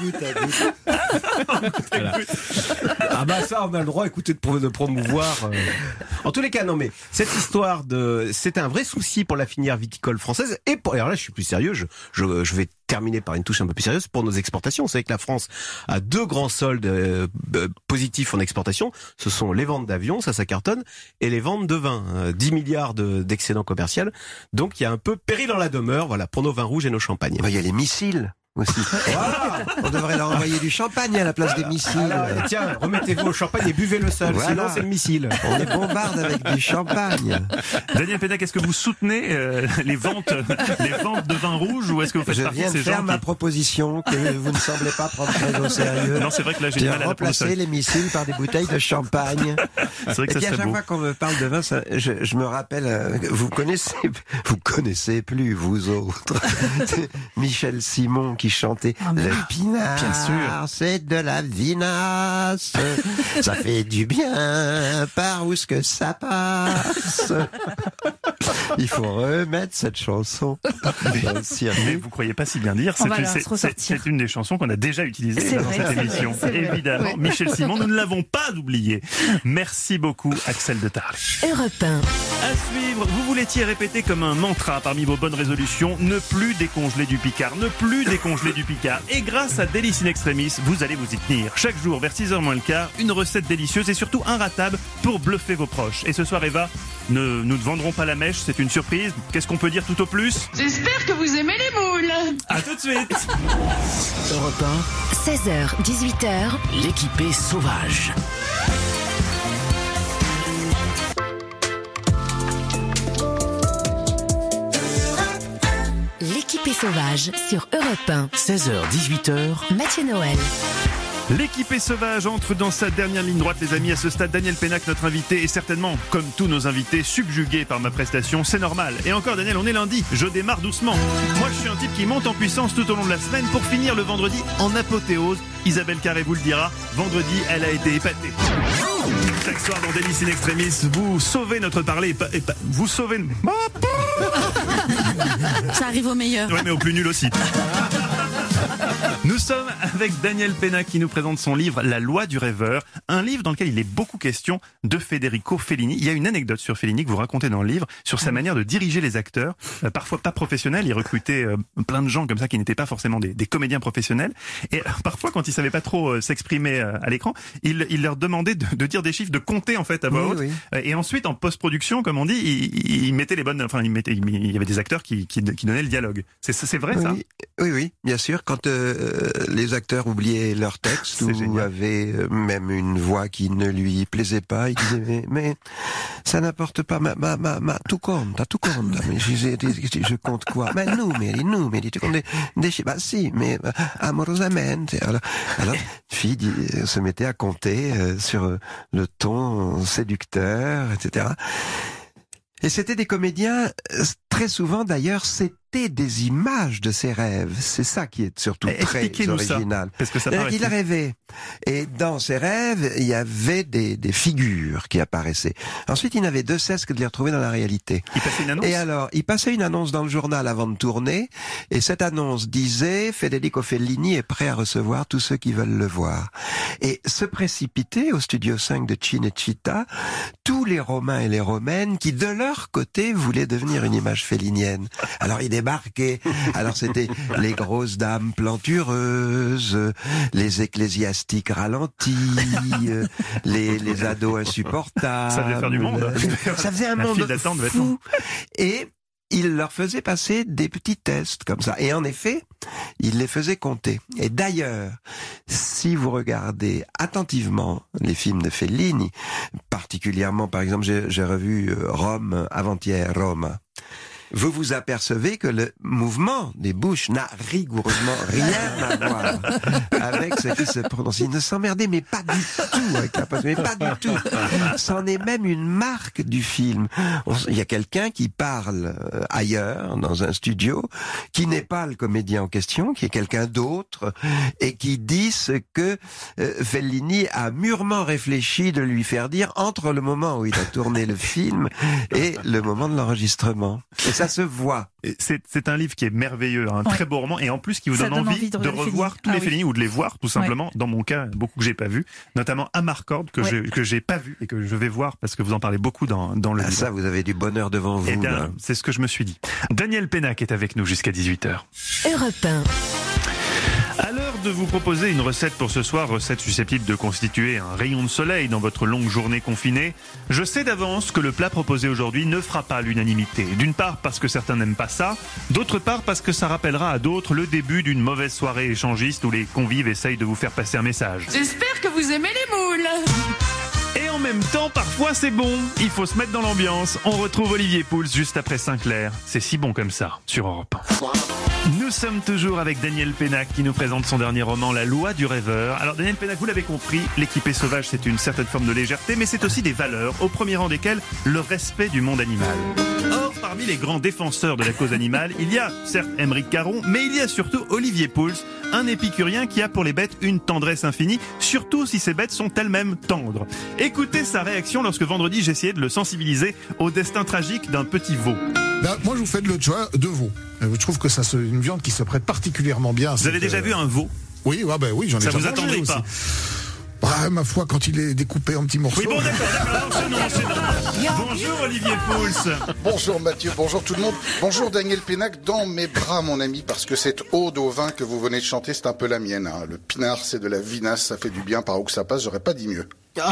Voilà. Ah bah ça, on a le droit, écoutez, de promouvoir. En tous les cas, non mais cette histoire c'est un vrai souci pour la filière viticole française. Et alors là, je suis plus sérieux. Je vais terminer par une touche un peu plus sérieuse pour nos exportations. Vous savez que la France a 2 grands soldes positifs en exportation. Ce sont les ventes d'avions, ça cartonne, et les ventes de vin. 10 milliards d'excédent commercial. Donc il y a un peu péril dans la demeure, voilà, pour nos vins rouges et nos champagnes. Il y a les missiles aussi. Voilà. On devrait leur envoyer du champagne à la place des missiles. Alors, tiens, remettez-vous au champagne et buvez-le seul, sinon c'est le missile. On les bombarde avec du champagne. Daniel Pénac, est-ce que vous soutenez les ventes de vin rouge, ou est-ce que vous faites partie de ces gens? Je viens de faire ma proposition que vous ne semblez pas prendre très au sérieux. Non, c'est vrai que là j'ai du mal à remplacer les missiles par des bouteilles de champagne. C'est vrai que et puis à chaque fois qu'on me parle de vin, je me rappelle, vous connaissez plus vous autres, Michel Simon qui chantait le pinard, bien sûr, c'est de la vinasse, ça fait du bien par où ce que ça passe. Il faut remettre cette chanson. Mais vous croyez pas si bien dire, c'est une des chansons qu'on a déjà utilisées dans cette émission. Évidemment, oui. Michel Simon, nous ne l'avons pas oublié. Merci beaucoup, Axel de Tarle. Europe 1. À suivre, vous l'étiez répété comme un mantra parmi vos bonnes résolutions, ne plus décongeler du Picard, ne plus décongeler du Picard. Et grâce à Délice in Extremis, vous allez vous y tenir. Chaque jour, vers 6h moins le quart, une recette délicieuse et surtout inratable pour bluffer vos proches. Et ce soir, Eva, nous ne vendrons pas la mèche, c'est une surprise. Qu'est-ce qu'on peut dire tout au plus? J'espère que vous aimez les moules. À tout de suite. Europe 1, 16h, 18h, l'équipée sauvage. sauvage sur Europe 1. 16h-18h. Mathieu Noël. L'équipée sauvage entre dans sa dernière ligne droite, les amis. À ce stade, Daniel Pénac, notre invité, est certainement, comme tous nos invités, subjugué par ma prestation. C'est normal. Et encore, Daniel, on est lundi. Je démarre doucement. Moi, je suis un type qui monte en puissance tout au long de la semaine pour finir le vendredi en apothéose. Isabelle Carré vous le dira. Vendredi, elle a été épatée. Chaque soir dans Délice in Extremis, vous sauvez notre parler. Vous sauvez... Ça arrive au meilleur. Ouais, mais au plus nul aussi. Nous sommes avec Daniel Pénac qui nous présente son livre La loi du rêveur, un livre dans lequel il est beaucoup question de Federico Fellini. Il y a une anecdote sur Fellini que vous racontez dans le livre, sur sa manière de diriger les acteurs, parfois pas professionnels. Il recrutait plein de gens comme ça qui n'étaient pas forcément des comédiens professionnels. Et parfois, quand il savait pas trop s'exprimer à l'écran, il leur demandait de dire des chiffres, de compter en fait à voix haute. Oui. Et ensuite, en post-production, comme on dit, il mettait les bonnes. Enfin, il y avait des acteurs qui donnaient le dialogue. C'est vrai ça? Oui, bien sûr. Quand les acteurs oubliaient leur texte ou avaient même une voix qui ne lui plaisait pas, ils disaient mais ça n'importe pas, tu compte. Mais je compte quoi? Mais numeri, tu comptes des chiffres. Bah si, mais amorosamente. Alors fille se mettait à compter sur le ton séducteur, etc. Et c'était des comédiens, très souvent d'ailleurs, c'était des images de ses rêves. C'est ça qui est surtout très original. Parce que ça paraît il rêvait. Et dans ses rêves, il y avait des figures qui apparaissaient. Ensuite, il n'avait de cesse que de les retrouver dans la réalité. Il passait une annonce? Et alors, il passait une annonce dans le journal avant de tourner. Et cette annonce disait « Federico Fellini est prêt à recevoir tous ceux qui veulent le voir ». Et se précipiter au studio 5 de Cinecittà tous les Romains et les Romaines qui, de leur côté, voulaient devenir une image fellinienne. Alors, il débarquait. Alors, c'était les grosses dames plantureuses, les ecclésiastiques ralentis, les ados insupportables. Ça devait faire du monde. Ça faisait un monde fou. Et il leur faisait passer des petits tests comme ça. Et en effet, il les faisait compter. Et d'ailleurs, si vous regardez attentivement les films de Fellini, particulièrement, par exemple, j'ai revu Rome avant-hier, Roma. Vous vous apercevez que le mouvement des bouches n'a rigoureusement rien à voir avec ce qui se prononce. Il ne s'emmerdait, mais pas du tout avec la pose, mais pas du tout. C'en est même une marque du film. Il y a quelqu'un qui parle ailleurs, dans un studio, qui n'est pas le comédien en question, qui est quelqu'un d'autre, et qui dit ce que Fellini a mûrement réfléchi de lui faire dire entre le moment où il a tourné le film et le moment de l'enregistrement. Et ça se voit. C'est un livre qui est merveilleux, un très beau roman, et en plus qui vous donne envie de revoir tous les Fellini, ou de les voir tout simplement. Dans mon cas, beaucoup que j'ai pas vu, notamment Amarcord que j'ai pas vu et que je vais voir parce que vous en parlez beaucoup dans le livre. Ça, vous avez du bonheur devant vous. Eh bien, c'est ce que je me suis dit. Daniel Pénac est avec nous jusqu'à 18h. Europe 1. À l'heure de vous proposer une recette pour ce soir, recette susceptible de constituer un rayon de soleil dans votre longue journée confinée, je sais d'avance que le plat proposé aujourd'hui ne fera pas l'unanimité. D'une part parce que certains n'aiment pas ça, d'autre part parce que ça rappellera à d'autres le début d'une mauvaise soirée échangiste où les convives essayent de vous faire passer un message. J'espère que vous aimez les moules. Et en même temps, parfois c'est bon. Il faut se mettre dans l'ambiance. On retrouve Olivier Pouls juste après Sinclair. C'est si bon comme ça sur Europe 1. Nous sommes toujours avec Daniel Pénac qui nous présente son dernier roman La loi du rêveur. Alors Daniel Pénac, vous l'avez compris, l'équipée sauvage c'est une certaine forme de légèreté, mais c'est aussi des valeurs, au premier rang desquelles le respect du monde animal. Or, parmi les grands défenseurs de la cause animale, il y a certes Aymeric Caron, mais il y a surtout Olivier Pouls, un épicurien qui a pour les bêtes une tendresse infinie, surtout si ces bêtes sont elles-mêmes tendres. Écoutez sa réaction lorsque vendredi j'essayais de le sensibiliser au destin tragique d'un petit veau. Moi je vous fais le choix de veau. Je trouve que c'est une viande qui se prête particulièrement bien. Vous avez déjà vu un veau? Oui, oui, j'en ai déjà mangé. Ça vous attendrait pas? Ah, ma foi, quand il est découpé en petits morceaux. Oui, bon, d'accord, non. Bonjour Olivier Pouls. Bonjour Mathieu, bonjour tout le monde. Bonjour Daniel Pénac, dans mes bras mon ami, parce que cette ode au vin que vous venez de chanter, c'est un peu la mienne. Hein. Le pinard, c'est de la vinasse, ça fait du bien, par où que ça passe, j'aurais pas dit mieux.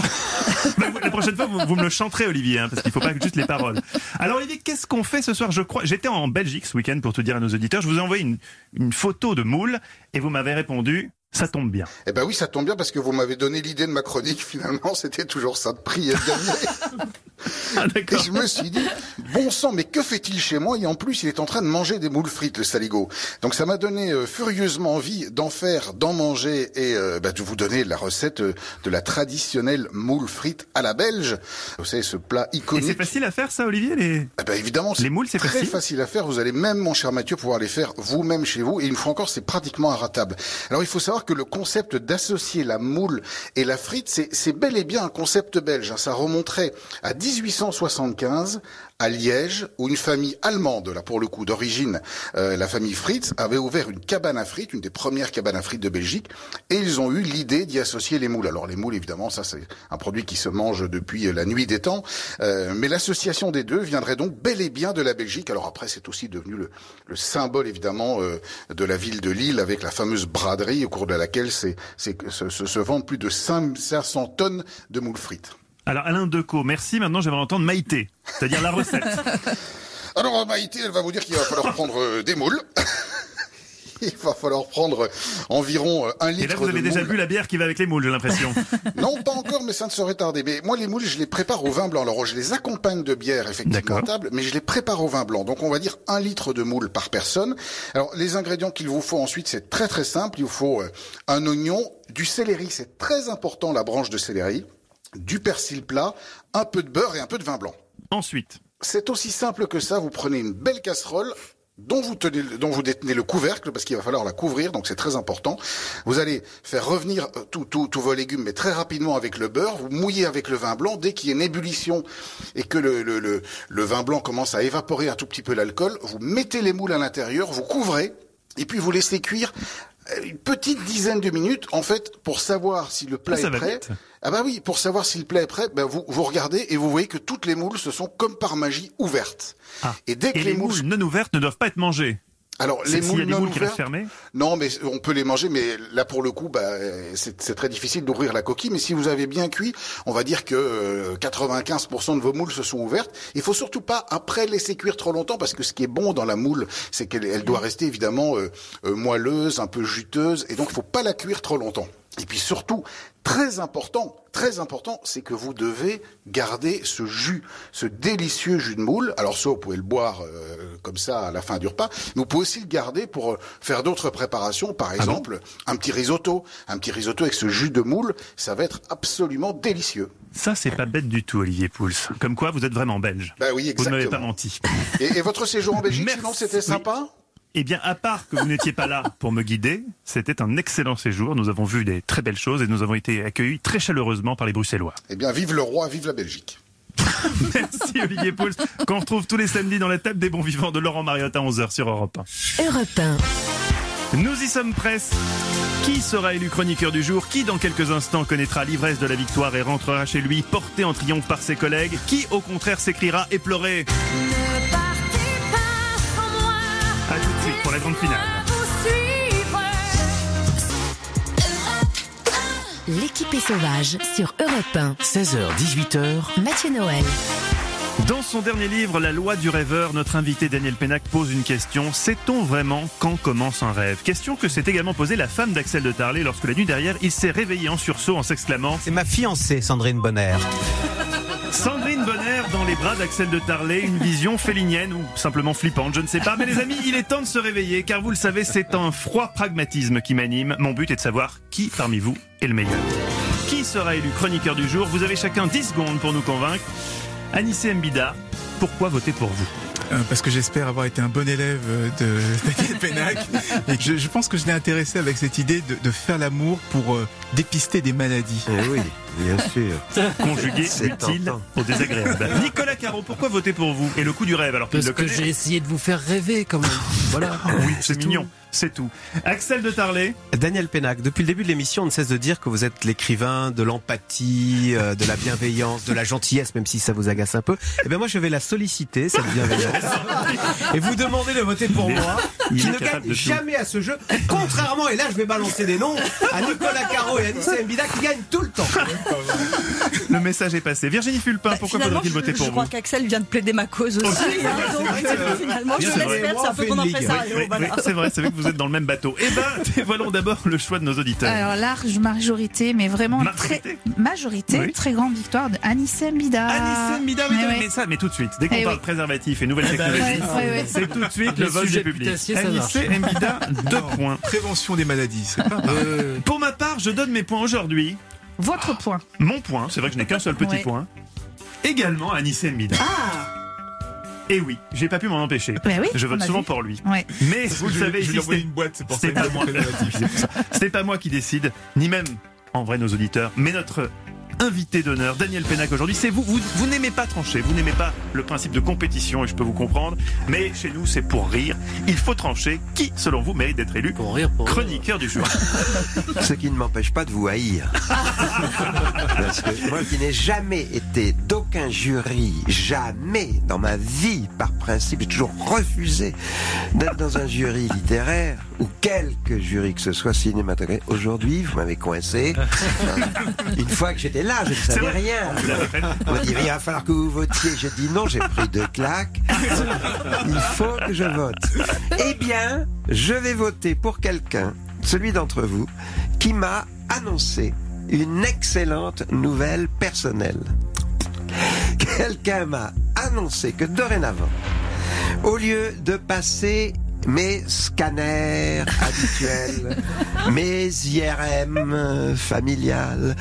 La prochaine fois, vous me le chanterez, Olivier, hein, parce qu'il faut pas juste les paroles. Alors, Olivier, qu'est-ce qu'on fait ce soir? J'étais en Belgique ce week-end pour tout dire à nos auditeurs. Je vous ai envoyé une photo de moule et vous m'avez répondu. Ça tombe bien. Eh ben oui, ça tombe bien parce que vous m'avez donné l'idée de ma chronique. Finalement, c'était toujours ça de prix et de gagner. Et je me suis dit, bon sang, mais que fait-il chez moi? Et en plus, il est en train de manger des moules frites, le saligo. Donc ça m'a donné furieusement envie d'en faire, d'en manger et de vous donner la recette de la traditionnelle moule frite à la belge. Vous savez, ce plat iconique. Et c'est facile à faire ça, Olivier? Évidemment, les moules, c'est très facile à faire. Vous allez même, mon cher Mathieu, pouvoir les faire vous-même chez vous. Et une fois encore, c'est pratiquement inratable. Alors il faut savoir que le concept d'associer la moule et la frite, c'est bel et bien un concept belge. Ça remonterait à 1875 à Liège, où une famille allemande, là pour le coup d'origine, la famille Fritz, avait ouvert une cabane à frites, une des premières cabanes à frites de Belgique, et ils ont eu l'idée d'y associer les moules. Alors les moules, évidemment, ça c'est un produit qui se mange depuis la nuit des temps, mais l'association des deux viendrait donc bel et bien de la Belgique. Alors après, c'est aussi devenu le symbole, évidemment, de la ville de Lille, avec la fameuse braderie, au cours de laquelle se vendent plus de 500 tonnes de moules frites. Alors Alain Decaux, merci. Maintenant, j'aimerais entendre Maïté, c'est-à-dire la recette. Alors Maïté, elle va vous dire qu'il va falloir prendre des moules. Il va falloir prendre environ 1 litre de moules. Et là, vous avez déjà bu la bière qui va avec les moules, j'ai l'impression. Non, pas encore, mais ça ne saurait tarder. Mais moi, les moules, je les prépare au vin blanc. Alors, je les accompagne de bière, effectivement, à table, mais je les prépare au vin blanc. Donc, on va dire 1 litre de moules par personne. Alors, les ingrédients qu'il vous faut ensuite, c'est très très simple. Il vous faut un oignon, du céleri, c'est très important, la branche de céleri, du persil plat, un peu de beurre et un peu de vin blanc. Ensuite, c'est aussi simple que ça. Vous prenez une belle casserole dont vous détenez le couvercle, parce qu'il va falloir la couvrir, donc c'est très important. Vous allez faire revenir tous vos légumes, mais très rapidement avec le beurre. Vous mouillez avec le vin blanc. Dès qu'il y a une ébullition et que le vin blanc commence à évaporer un tout petit peu l'alcool, vous mettez les moules à l'intérieur, vous couvrez, et puis vous laissez cuire une petite dizaine de minutes, en fait, pour savoir si le plat est prêt. Ah bah oui, pour savoir si le plat est prêt, vous regardez et vous voyez que toutes les moules se sont comme par magie ouvertes. Et dès que les moules non ouvertes ne doivent pas être mangées. Alors, les moules non qui restent fermées? Non, mais on peut les manger, mais là, pour le coup, c'est très difficile d'ouvrir la coquille. Mais si vous avez bien cuit, on va dire que 95% de vos moules se sont ouvertes. Il faut surtout pas, après, laisser cuire trop longtemps, parce que ce qui est bon dans la moule, c'est qu'elle doit rester, évidemment, moelleuse, un peu juteuse, et donc, il faut pas la cuire trop longtemps. Et puis surtout, très important, c'est que vous devez garder ce jus, ce délicieux jus de moule. Alors ça, vous pouvez le boire comme ça à la fin du repas, mais vous pouvez aussi le garder pour faire d'autres préparations. Par exemple, un petit risotto avec ce jus de moule, ça va être absolument délicieux. Ça, c'est pas bête du tout, Olivier Pouls. Comme quoi, vous êtes vraiment belge. Bah oui, exactement. Vous ne m'avez pas menti. Et votre séjour en Belgique, sinon, c'était sympa ? Eh bien, à part que vous n'étiez pas là pour me guider, c'était un excellent séjour. Nous avons vu des très belles choses et nous avons été accueillis très chaleureusement par les Bruxellois. Eh bien, vive le roi, vive la Belgique. Merci Olivier Pouls, qu'on retrouve tous les samedis dans la table des bons vivants de Laurent Mariotte à 11h sur Europe 1. Europe 1. Nous y sommes presque. Qui sera élu chroniqueur du jour? Qui dans quelques instants connaîtra l'ivresse de la victoire et rentrera chez lui porté en triomphe par ses collègues? Qui au contraire s'écriera éploré? A tout de suite pour la grande finale. L'équipée sauvage sur Europe 1. 16h-18h. Mathieu Noël. Dans son dernier livre, La loi du rêveur, notre invité Daniel Pénac pose une question. Sait-on vraiment quand commence un rêve? Question que s'est également posée la femme d'Axel de Tarlé lorsque la nuit dernière, il s'est réveillé en sursaut en s'exclamant « C'est ma fiancée, Sandrine Bonner ». Sandrine Bonner dans les bras d'Axel de Tarlé, une vision félinienne ou simplement flippante, je ne sais pas. Mais les amis, il est temps de se réveiller car vous le savez, c'est un froid pragmatisme qui m'anime. Mon but est de savoir qui parmi vous est le meilleur. Qui sera élu chroniqueur du jour? Vous avez chacun 10 secondes pour nous convaincre. Anissé Mbida, pourquoi voter pour vous? Parce que j'espère avoir été un bon élève de Daniel Pénac. Et je pense que je l'ai intéressé avec cette idée de faire l'amour pour dépister des maladies. Eh oui, bien sûr. Conjugué utile au désagréable. Nicolas Caro, pourquoi voter pour vous? Et le coup du rêve alors qu'il Parce le que connaît. j'ai essayé de vous faire rêver quand même. Voilà. Oui, c'est mignon. C'est tout. Axel de Tarlé. Daniel Pénac, depuis le début de l'émission, on ne cesse de dire que vous êtes l'écrivain de l'empathie, de la bienveillance, de la gentillesse, même si ça vous agace un peu. Eh bien moi, je vais la solliciter, cette bienveillance. Et vous demandez de voter pour moi, qui ne gagne jamais à ce jeu, contrairement, et là je vais balancer des noms, à Nicolas Caro et à Anissé Mbida qui gagnent tout le temps. Le message est passé. Virginie Fulpin, pourquoi faudrait-il voter pour je vous? crois qu'Axel vient de plaider ma cause aussi. Donc finalement, je laisse faire, c'est un peu mon impresario. C'est vrai, c'est vrai que vous êtes dans le même bateau. Eh ben, dévoilons d'abord le choix de nos auditeurs. Alors, large majorité, mais vraiment majorité, Oui. très grande victoire d'Anissé Mbida. Anissé Mbida, mais tout de suite. Dès qu'on parle préservatif et nouvelles technologies, c'est tout de suite le vote du public. Anissé Mbida, 2 points. Prévention des maladies, c'est pas mal. Pour ma part, je donne mes points aujourd'hui. Votre point. Mon point, c'est vrai que je n'ai qu'un seul petit point. Également Anissé Mbida. Et oui, j'ai pas pu m'en empêcher. Oui, je vote souvent pour lui. Ouais. Mais vous le savez, je lui ai envoyé une boîte, c'est pour ça que c'était pas moi qui décide, ni même en vrai nos auditeurs, mais notre invité d'honneur, Daniel Pénac aujourd'hui. C'est vous n'aimez pas trancher, vous n'aimez pas le principe de compétition et je peux vous comprendre, mais chez nous c'est pour rire. Il faut trancher. Qui, selon vous, mérite d'être élu chroniqueur du jour? Ce qui ne m'empêche pas de vous haïr. Parce que moi qui n'ai jamais été d'aucun jury, jamais dans ma vie, par principe, j'ai toujours refusé d'être dans un jury littéraire ou quelque jury que ce soit cinématographique. Aujourd'hui, vous m'avez coincé. Une fois que j'étais là, je ne savais rien. On m'a dit, il va falloir que vous votiez. J'ai dit non, j'ai pris 2 claques. Il faut que je vote. Eh bien, je vais voter pour quelqu'un, celui d'entre vous, qui m'a annoncé une excellente nouvelle personnelle. Quelqu'un m'a annoncé que dorénavant, au lieu de passer mes scanners habituels, mes IRM familiales,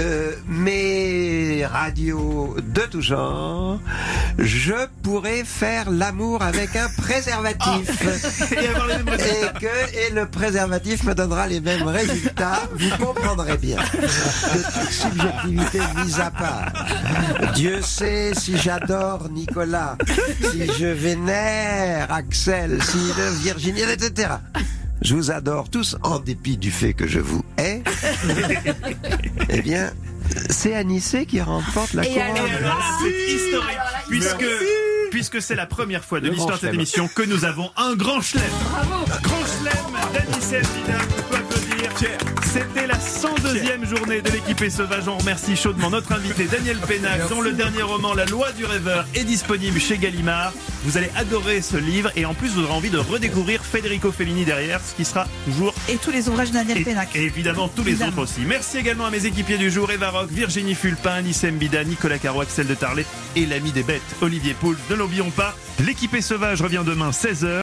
mes radios de tout genre, je pourrais faire l'amour avec un préservatif. Et le préservatif me donnera les mêmes résultats. Vous comprendrez bien. De toute subjectivité mise à part. Dieu sait si j'adore Nicolas, si je vénère Axel, si Virginie, etc. Je vous adore tous en dépit du fait que je vous hais. Eh bien, c'est Anissé qui remporte la couronne. C'est historique, puisque c'est la première fois de l'histoire de cette émission que nous avons un grand chelem. Bravo. Grand chelem d'Anissé Mbida, on peut applaudir. C'était la 102e journée de l'équipée sauvage. On remercie chaudement notre invité Daniel Pénac, dont le dernier roman La Loi du rêveur est disponible chez Gallimard. Vous allez adorer ce livre et en plus vous aurez envie de redécouvrir Federico Fellini derrière, ce qui sera toujours... Et tous les ouvrages de Daniel Pénac. Et évidemment tous les autres aussi. Merci également à mes équipiers du jour, Eva Rock, Virginie Fulpin, Anissé Mbida, Nicolas Caro, Axel de Tarlet et l'ami des bêtes, Olivier Poulpe. Ne l'oublions pas, l'équipée sauvage revient demain 16h.